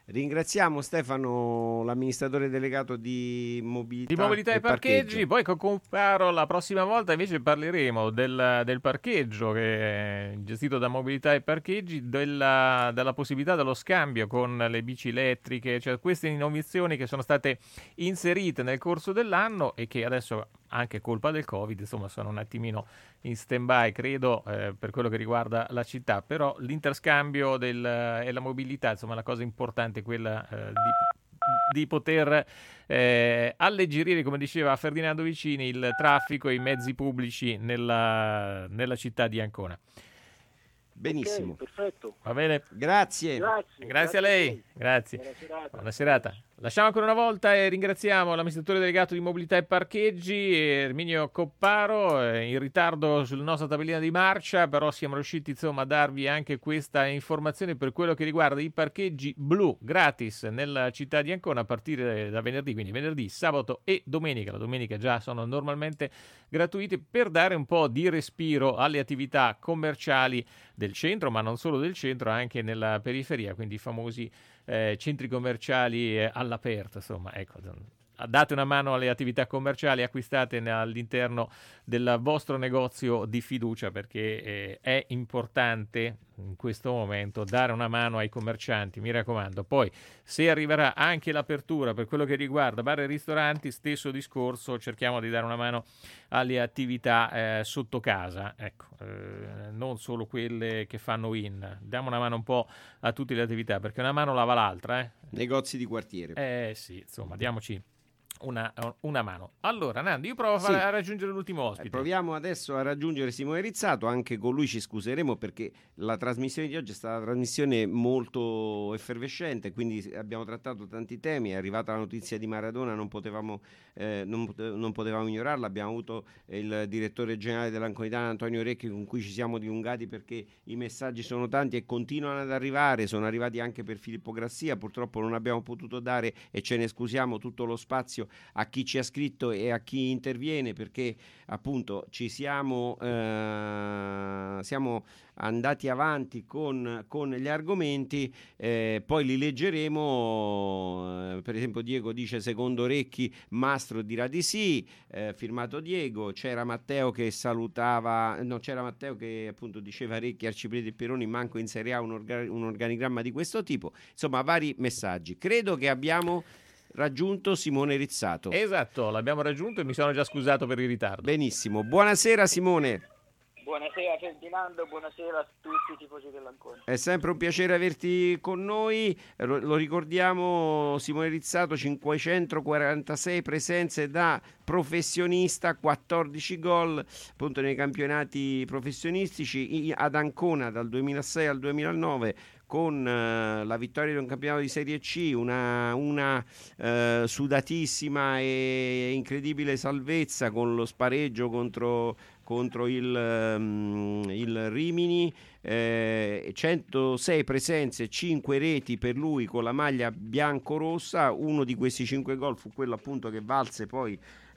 Ringraziamo Stefano, l'amministratore delegato di mobilità, di mobilità e, e parcheggi. parcheggio. Poi con Comparo la prossima volta invece parleremo del, del parcheggio che è gestito da mobilità e parcheggi, della, della possibilità dello scambio con le bici elettriche, cioè queste innovazioni che sono state inserite nel corso dell'anno e che adesso, anche colpa del Covid, insomma, sono un attimino in stand-by, credo, eh, per quello che riguarda la città. Però l'interscambio del, e la mobilità, insomma, la cosa importante è quella eh, di, di poter eh, alleggerire, come diceva Ferdinando Vicini, il traffico e i mezzi pubblici nella, nella città di Ancona. Benissimo. Okay, perfetto. Va bene? Grazie. Grazie, grazie, grazie a lei. a voi. Grazie. Buona serata. Buona serata. Lasciamo ancora una volta e ringraziamo l'amministratore delegato di mobilità e parcheggi Erminio Copparo, in ritardo sulla nostra tabellina di marcia, però siamo riusciti insomma a darvi anche questa informazione per quello che riguarda i parcheggi blu gratis nella città di Ancona a partire da venerdì, quindi venerdì, sabato e domenica. La domenica già sono normalmente gratuiti per dare un po' di respiro alle attività commerciali del centro, ma non solo del centro, anche nella periferia, quindi i famosi eh, centri commerciali eh, all'aperto, insomma, ecco, date una mano alle attività commerciali, acquistate all'interno del vostro negozio di fiducia, perché eh, è importante in questo momento dare una mano ai commercianti, mi raccomando. Poi se arriverà anche l'apertura per quello che riguarda bar e ristoranti, stesso discorso, cerchiamo di dare una mano alle attività eh, sotto casa, ecco, eh, non solo quelle che fanno in, diamo una mano un po' a tutte le attività, perché una mano lava l'altra, eh. Negozi di quartiere. Eh sì, insomma, diamoci Una, una mano. Allora, Nando, io provo a, far, Sì. a raggiungere l'ultimo ospite. Eh, proviamo adesso a raggiungere Simone Rizzato, anche con lui ci scuseremo perché la trasmissione di oggi è stata una trasmissione molto effervescente, quindi abbiamo trattato tanti temi, è arrivata la notizia di Maradona, non potevamo, eh, non, pote- non potevamo ignorarla, abbiamo avuto il direttore generale dell'Anconitana Antonio Recchi con cui ci siamo dilungati perché i messaggi sono tanti e continuano ad arrivare, sono arrivati anche per Filippo Grassia, purtroppo non abbiamo potuto dare, e ce ne scusiamo, tutto lo spazio a chi ci ha scritto e a chi interviene, perché appunto ci siamo eh, siamo andati avanti con, con gli argomenti, eh, poi li leggeremo. Eh, per esempio Diego dice secondo Recchi Mastro dirà di sì, eh, firmato Diego. C'era Matteo che salutava, no c'era Matteo che appunto diceva Recchi, Arciprete e Peroni manco in Serie A un, orga- un organigramma di questo tipo, insomma vari messaggi. Credo che abbiamo raggiunto Simone Rizzato. Esatto, l'abbiamo raggiunto e mi sono già scusato per il ritardo. Benissimo, buonasera Simone. Buonasera Ferdinando, buonasera a tutti i tifosi dell'Ancona. È sempre un piacere averti con noi, lo, lo ricordiamo, Simone Rizzato, cinquecentoquarantasei presenze da professionista, quattordici gol appunto nei campionati professionistici, ad Ancona dal duemilasei al duemilanove, con uh, la vittoria di un campionato di Serie C, una, una uh, sudatissima e incredibile salvezza con lo spareggio contro, contro il, um, il Rimini, eh, centosei presenze, cinque reti per lui con la maglia bianco-rossa. Uno di questi cinque gol fu quello appunto che valse poi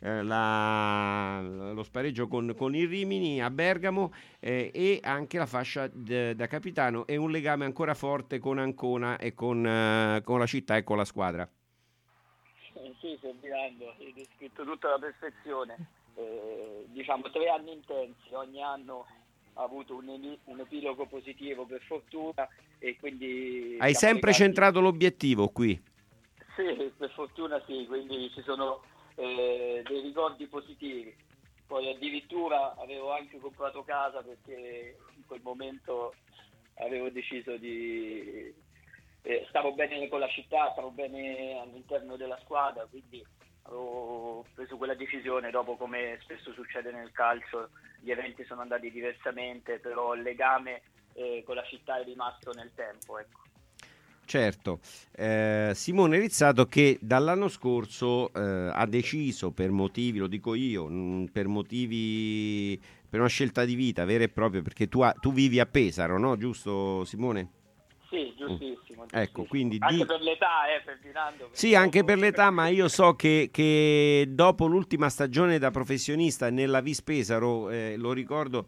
La, lo spareggio con, con il Rimini a Bergamo, eh, e anche la fascia de, da capitano, e un legame ancora forte con Ancona e con, uh, con la città e con la squadra. Eh, sì, Ferdinando, hai descritto tutta la perfezione. Eh, diciamo tre anni intensi, ogni anno ha avuto un, un epilogo positivo per fortuna, e quindi hai sempre legati... centrato l'obiettivo qui. Sì, per fortuna sì, quindi ci sono Eh, dei ricordi positivi. Poi addirittura avevo anche comprato casa perché in quel momento avevo deciso di eh, stavo bene con la città, stavo bene all'interno della squadra, quindi avevo preso quella decisione. Dopo, come spesso succede nel calcio, gli eventi sono andati diversamente, però il legame eh, con la città è rimasto nel tempo, ecco. Certo, eh, Simone Rizzato che dall'anno scorso eh, ha deciso, per motivi, lo dico io, mh, per motivi, per una scelta di vita vera e propria, perché tu, ha, tu vivi a Pesaro, no? Giusto Simone? Sì, giustissimo. Mm. Ecco, quindi anche di... per l'età, eh, Ferdinando. Sì, anche per l'età, ma io so che, che dopo l'ultima stagione da professionista nella Vis Pesaro, eh, lo ricordo,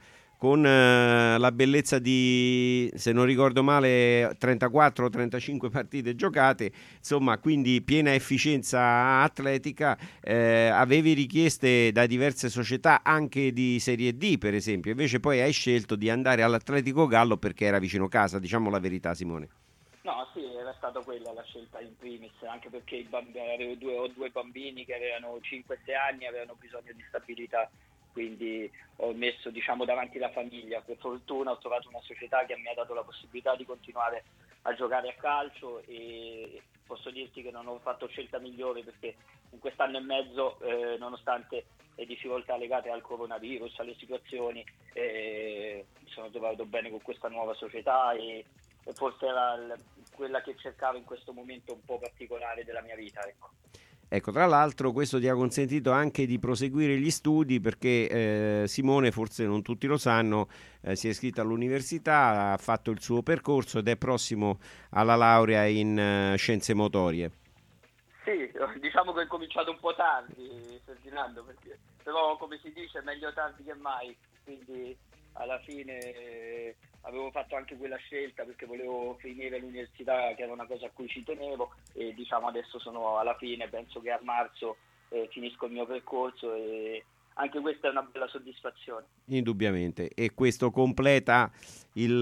con eh, la bellezza di, se non ricordo male, trentaquattro trentacinque partite giocate, insomma, quindi piena efficienza atletica. Eh, avevi richieste da diverse società anche di Serie D, per esempio, invece poi hai scelto di andare all'Atletico Gallo perché era vicino casa, diciamo la verità, Simone. No, sì, era stata quella la scelta in primis, anche perché i bamb- avevo due, ho due bambini che avevano cinque sei anni, avevano bisogno di stabilità, quindi ho messo, diciamo, davanti la famiglia. Per fortuna ho trovato una società che mi ha dato la possibilità di continuare a giocare a calcio e posso dirti che non ho fatto scelta migliore, perché in quest'anno e mezzo, eh, nonostante le difficoltà legate al coronavirus, alle situazioni, eh, mi sono trovato bene con questa nuova società e e forse era il, quella che cercavo in questo momento un po' particolare della mia vita, ecco. Ecco, tra l'altro questo ti ha consentito anche di proseguire gli studi, perché eh, Simone, forse non tutti lo sanno, eh, si è iscritto all'università, ha fatto il suo percorso ed è prossimo alla laurea in uh, scienze motorie. Sì, diciamo che ho cominciato un po' tardi, Ferdinando, perché, però come si dice meglio tardi che mai, quindi alla fine eh, avevo fatto anche quella scelta perché volevo finire l'università, che era una cosa a cui ci tenevo, e diciamo adesso sono alla fine, penso che a marzo eh, finisco il mio percorso e anche questa è una bella soddisfazione. Indubbiamente, e questo completa il,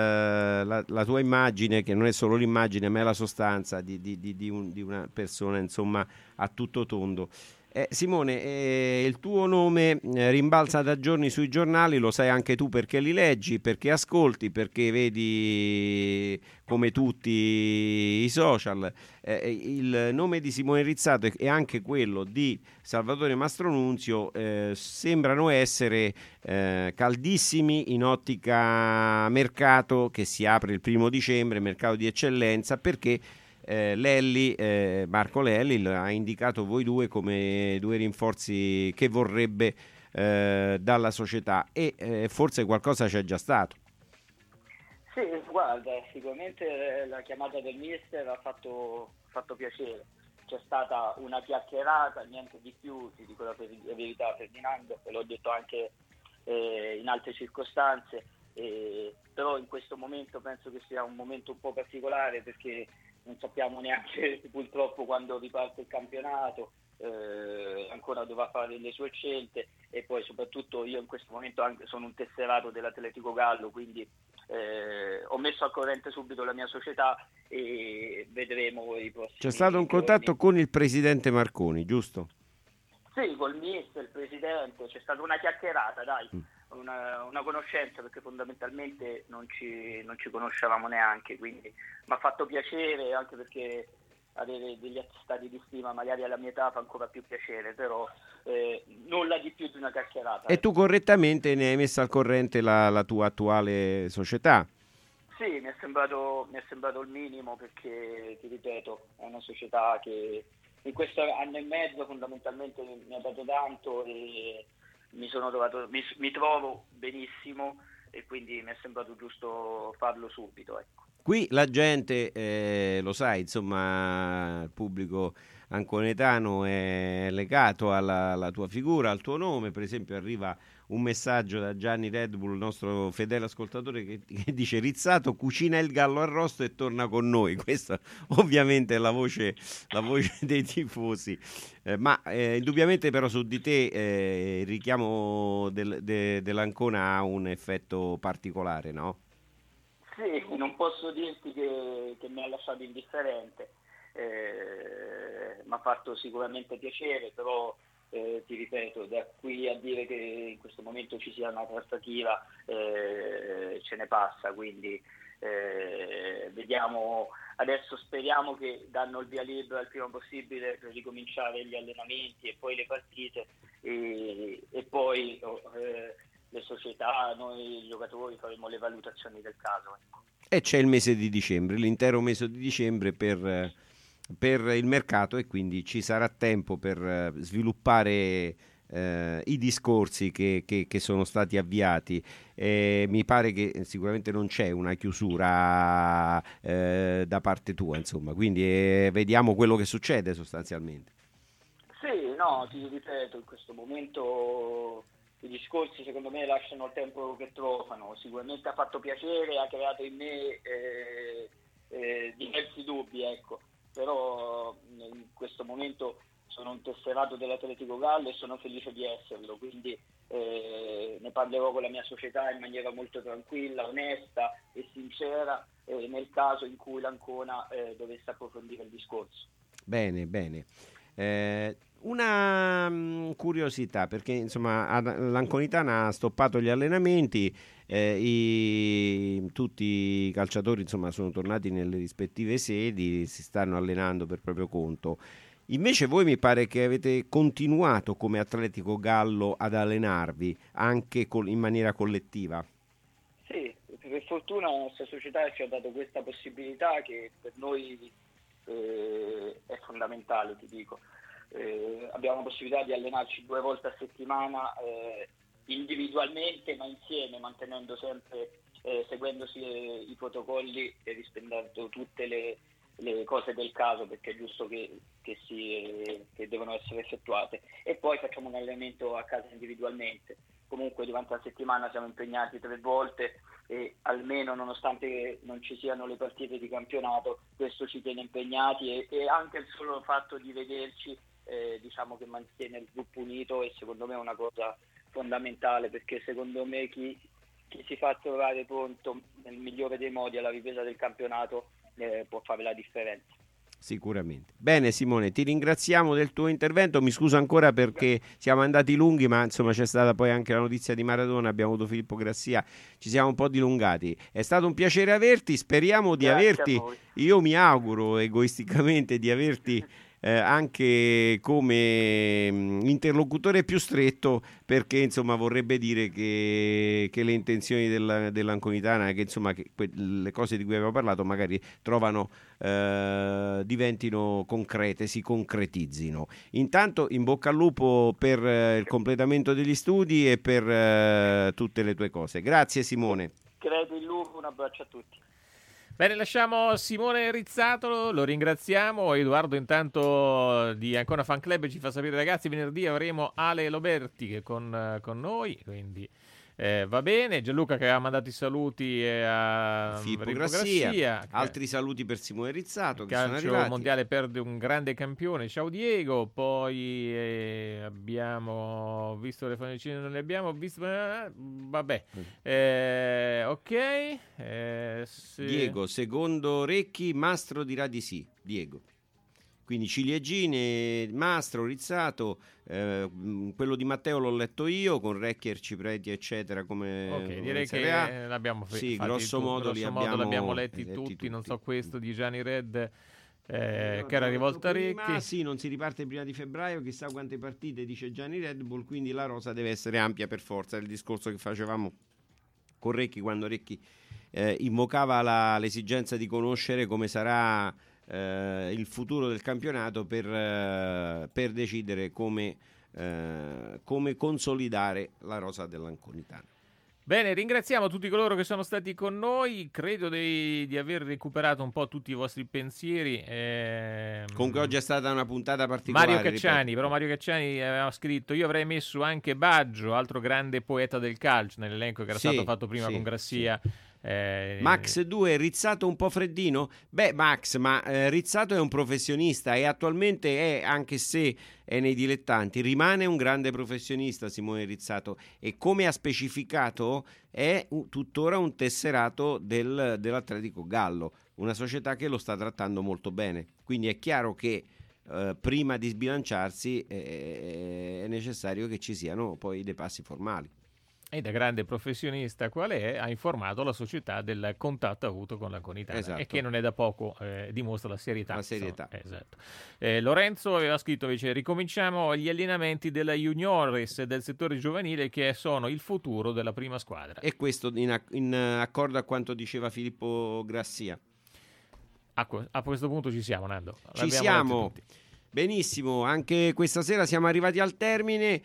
la, la tua immagine, che non è solo l'immagine ma è la sostanza di, di, di, di, un, di una persona, insomma, a tutto tondo. Eh, Simone, eh, il tuo nome eh, rimbalza da giorni sui giornali, lo sai anche tu perché li leggi, perché ascolti, perché vedi come tutti i social. Eh, il nome di Simone Rizzato e anche quello di Salvatore Mastronunzio eh, sembrano essere eh, caldissimi in ottica mercato che si apre il primo dicembre, mercato di eccellenza, perché Eh, Lelli, eh, Marco Lelli ha indicato voi due come due rinforzi che vorrebbe eh, dalla società e eh, forse qualcosa c'è già stato. Sì, guarda, sicuramente la chiamata del mister ha fatto, fatto piacere. C'è stata una chiacchierata, niente di più, ti dico la verità, Ferdinando, e l'ho detto anche eh, in altre circostanze, eh, però in questo momento penso che sia un momento un po' particolare, perché non sappiamo neanche purtroppo quando riparte il campionato, eh, ancora dovrà fare le sue scelte, e poi soprattutto io in questo momento anche sono un tesserato dell'Atletico Gallo, quindi eh, ho messo al corrente subito la mia società e vedremo i prossimi. C'è stato un contatto con il presidente Marconi, giusto? Sì, col mister, il presidente, c'è stata una chiacchierata, dai. Mm. Una, una conoscenza, perché fondamentalmente non ci, non ci conoscevamo neanche, quindi mi ha fatto piacere, anche perché avere degli attestati di stima magari alla mia età fa ancora più piacere, però eh, nulla di più di una chiacchierata. E tu correttamente ne hai messa al corrente la, la tua attuale società? Sì, mi è sembrato, mi è sembrato il minimo, perché ti ripeto, è una società che in questo anno e mezzo fondamentalmente mi ha dato tanto e mi sono trovato, mi, mi trovo benissimo, e quindi mi è sembrato giusto farlo subito, ecco. Qui la gente, eh, lo sai, insomma, il pubblico anconetano è legato alla, alla tua figura, al tuo nome. Per esempio arriva un messaggio da Gianni Red Bull, il nostro fedele ascoltatore, che, che dice: Rizzato cucina il gallo arrosto e torna con noi. Questa ovviamente è la voce, la voce dei tifosi, eh, ma eh, indubbiamente però su di te eh, il richiamo del, de, dell'Ancona ha un effetto particolare, no? Sì, non posso dirti che, che mi ha lasciato indifferente, eh, mi ha fatto sicuramente piacere, però eh, ti ripeto, da qui a dire che in questo momento ci sia una trattativa eh, ce ne passa, quindi eh, vediamo, adesso speriamo che danno il via libera il prima possibile per ricominciare gli allenamenti e poi le partite e, e poi eh, le società, noi giocatori faremo le valutazioni del caso. Ecco. E c'è il mese di dicembre, l'intero mese di dicembre per, per il mercato, e quindi ci sarà tempo per sviluppare eh, i discorsi che, che, che sono stati avviati. Eh, mi pare che sicuramente non c'è una chiusura eh, da parte tua, insomma, quindi eh, vediamo quello che succede sostanzialmente. Sì, no, ti ripeto, in questo momento i discorsi secondo me lasciano il tempo che trovano. Sicuramente ha fatto piacere, ha creato in me eh, eh, diversi dubbi, ecco. Però in questo momento sono un tesserato dell'Atletico Gallo e sono felice di esserlo, quindi eh, ne parlerò con la mia società in maniera molto tranquilla, onesta e sincera eh, nel caso in cui l'Ancona eh, dovesse approfondire il discorso. Bene, bene. Eh, una mh, curiosità, perché insomma l'Anconitana ha stoppato gli allenamenti, eh, i, tutti i calciatori insomma sono tornati nelle rispettive sedi, si stanno allenando per proprio conto. Invece voi mi pare che avete continuato come Atletico Gallo ad allenarvi anche col, in maniera collettiva. Sì, per fortuna la nostra società ci ha dato questa possibilità che per noi eh, è fondamentale, ti dico. Eh, abbiamo la possibilità di allenarci due volte a settimana eh, individualmente ma insieme, mantenendo sempre, eh, seguendosi eh, i protocolli e rispettando tutte le, le cose del caso, perché è giusto che, che, si, eh, che devono essere effettuate, e poi facciamo un allenamento a casa individualmente. Comunque durante la settimana siamo impegnati tre volte e almeno, nonostante non ci siano le partite di campionato, questo ci tiene impegnati e, e anche il solo fatto di vederci eh, diciamo che mantiene il gruppo unito, e secondo me è una cosa fondamentale, perché secondo me chi, chi si fa trovare pronto nel migliore dei modi alla ripresa del campionato eh, può fare la differenza. Sicuramente. Bene Simone, ti ringraziamo del tuo intervento, mi scuso ancora perché siamo andati lunghi, ma insomma c'è stata poi anche la notizia di Maradona, abbiamo avuto Filippo Grassia, ci siamo un po' dilungati. È stato un piacere averti, speriamo di Grazie averti, io mi auguro egoisticamente di averti eh, anche come mh, interlocutore più stretto, perché insomma vorrebbe dire che, che le intenzioni della, dell'Anconitana, che insomma che que- le cose di cui abbiamo parlato magari trovano eh, diventino concrete, si concretizzino. Intanto in bocca al lupo per eh, il completamento degli studi e per eh, tutte le tue cose. Grazie Simone. Credo il lupo, un abbraccio a tutti. Bene, lasciamo Simone Rizzato, lo ringraziamo. Edoardo intanto di Ancona Fan Club ci fa sapere, ragazzi, venerdì avremo Ale Loberti con, con noi, quindi eh, va bene. Gianluca che ha mandato i saluti a Filippo Grassia, altri saluti per Simone Rizzato che sono calcio arrivati. mondiale perde un grande campione, ciao Diego. Poi eh, abbiamo visto le fonicine, non le abbiamo visto, eh, vabbè eh, ok eh, se... Diego, secondo Recchi Mastro dirà di sì. Diego, quindi ciliegine, Mastro, Rizzato, eh, quello di Matteo l'ho letto io con Recchi, Ercipreti eccetera, come ok, direi come che A. eh, l'abbiamo fe- sì, fatti grosso tu- modo grosso li modo abbiamo, l'abbiamo letti, letti tutti, tutti. non so questo di Gianni Red eh, No, che era rivolta a prima, Recchi. sì, non si riparte prima di febbraio, chissà quante partite, dice Gianni Red Bull, quindi la rosa deve essere ampia per forza. È il discorso che facevamo con Recchi quando Recchi eh, invocava la, l'esigenza di conoscere come sarà eh, il futuro del campionato per, eh, per decidere come, eh, come consolidare la rosa dell'Anconitana. Bene, ringraziamo tutti coloro che sono stati con noi, credo di, di aver recuperato un po' tutti i vostri pensieri. ehm... Comunque oggi è stata una puntata particolare. Mario Cacciani, ripeto. però Mario Cacciani aveva scritto: io avrei messo anche Baggio, altro grande poeta del calcio, nell'elenco che era Sì, stato fatto prima sì, con Grassia. Eh, Max due, Rizzato un po' freddino? Beh Max, ma eh, Rizzato è un professionista e attualmente è, anche se è nei dilettanti, rimane un grande professionista Simone Rizzato, e come ha specificato è un, tuttora un tesserato del, dell'Atletico Gallo, una società che lo sta trattando molto bene, quindi è chiaro che eh, prima di sbilanciarsi eh, è necessario che ci siano poi dei passi formali. E da grande professionista qual è, ha informato la società del contatto avuto con l'Anconitana, Esatto. e che non è da poco, eh, dimostra la serietà. La serietà. Insomma, esatto. eh, Lorenzo aveva scritto invece: ricominciamo gli allenamenti della Juniores del settore giovanile, che sono il futuro della prima squadra. E questo in, acc- in accordo a quanto diceva Filippo Grassia. A, que- a questo punto ci siamo, Nando. Ci L'abbiamo siamo. letti tutti. Benissimo, anche questa sera siamo arrivati al termine,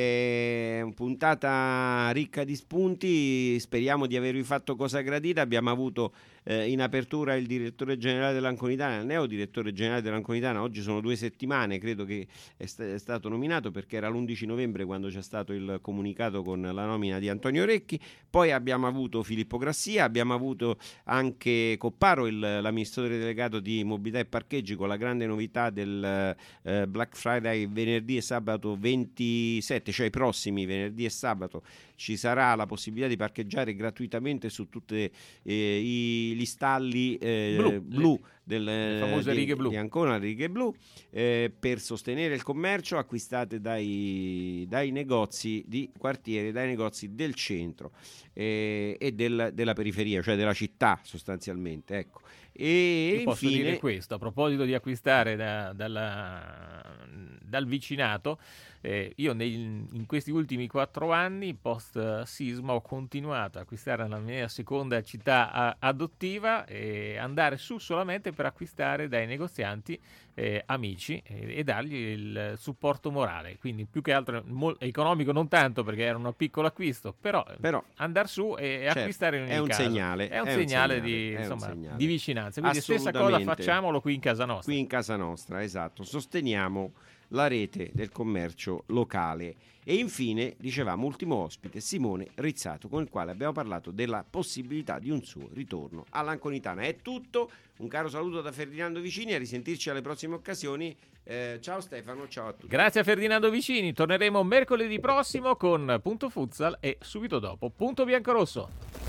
eh, puntata ricca di spunti, speriamo di avervi fatto cosa gradita. Abbiamo avuto eh, in apertura il direttore generale dell'Anconitana, il neo direttore generale dell'Anconitana. Oggi sono due settimane, credo che è, st- è stato nominato, perché era l'undici novembre quando c'è stato il comunicato con la nomina di Antonio Recchi. Poi abbiamo avuto Filippo Grassia, abbiamo avuto anche Copparo, il, l'amministratore delegato di mobilità e parcheggi, con la grande novità del eh, Black Friday venerdì e sabato ventisette, cioè i prossimi venerdì e sabato ci sarà la possibilità di parcheggiare gratuitamente su tutti eh, gli stalli eh, blu, blu del, le famose di, righe blu di Ancona, righe blu, eh, per sostenere il commercio. Acquistate dai, dai negozi di quartiere, dai negozi del centro eh, e del, della periferia, cioè della città sostanzialmente, ecco. E Io posso infine dire questo a proposito di acquistare da, dalla, dal vicinato. Eh, io nei, in questi ultimi quattro anni post sisma ho continuato a acquistare nella mia seconda città a, adottiva e andare su solamente per acquistare dai negozianti eh, amici e, e dargli il supporto morale, quindi più che altro mo- economico non tanto, perché era un piccolo acquisto, però, però andare su e, e certo, acquistare in ogni è un caso segnale, è un è segnale, un segnale di, è insomma, un segnale. di vicinanza, quindi stessa cosa facciamolo qui in casa nostra qui in casa nostra, esatto, sosteniamo la rete del commercio locale. E infine, dicevamo, ultimo ospite, Simone Rizzato, con il quale abbiamo parlato della possibilità di un suo ritorno all'Anconitana. È tutto, un caro saluto da Ferdinando Vicini, a risentirci alle prossime occasioni. Eh, ciao Stefano, ciao a tutti. Grazie a Ferdinando Vicini, torneremo mercoledì prossimo con Punto Futsal e subito dopo Punto Biancorosso.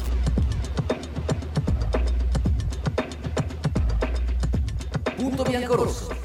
Punto Biancorosso.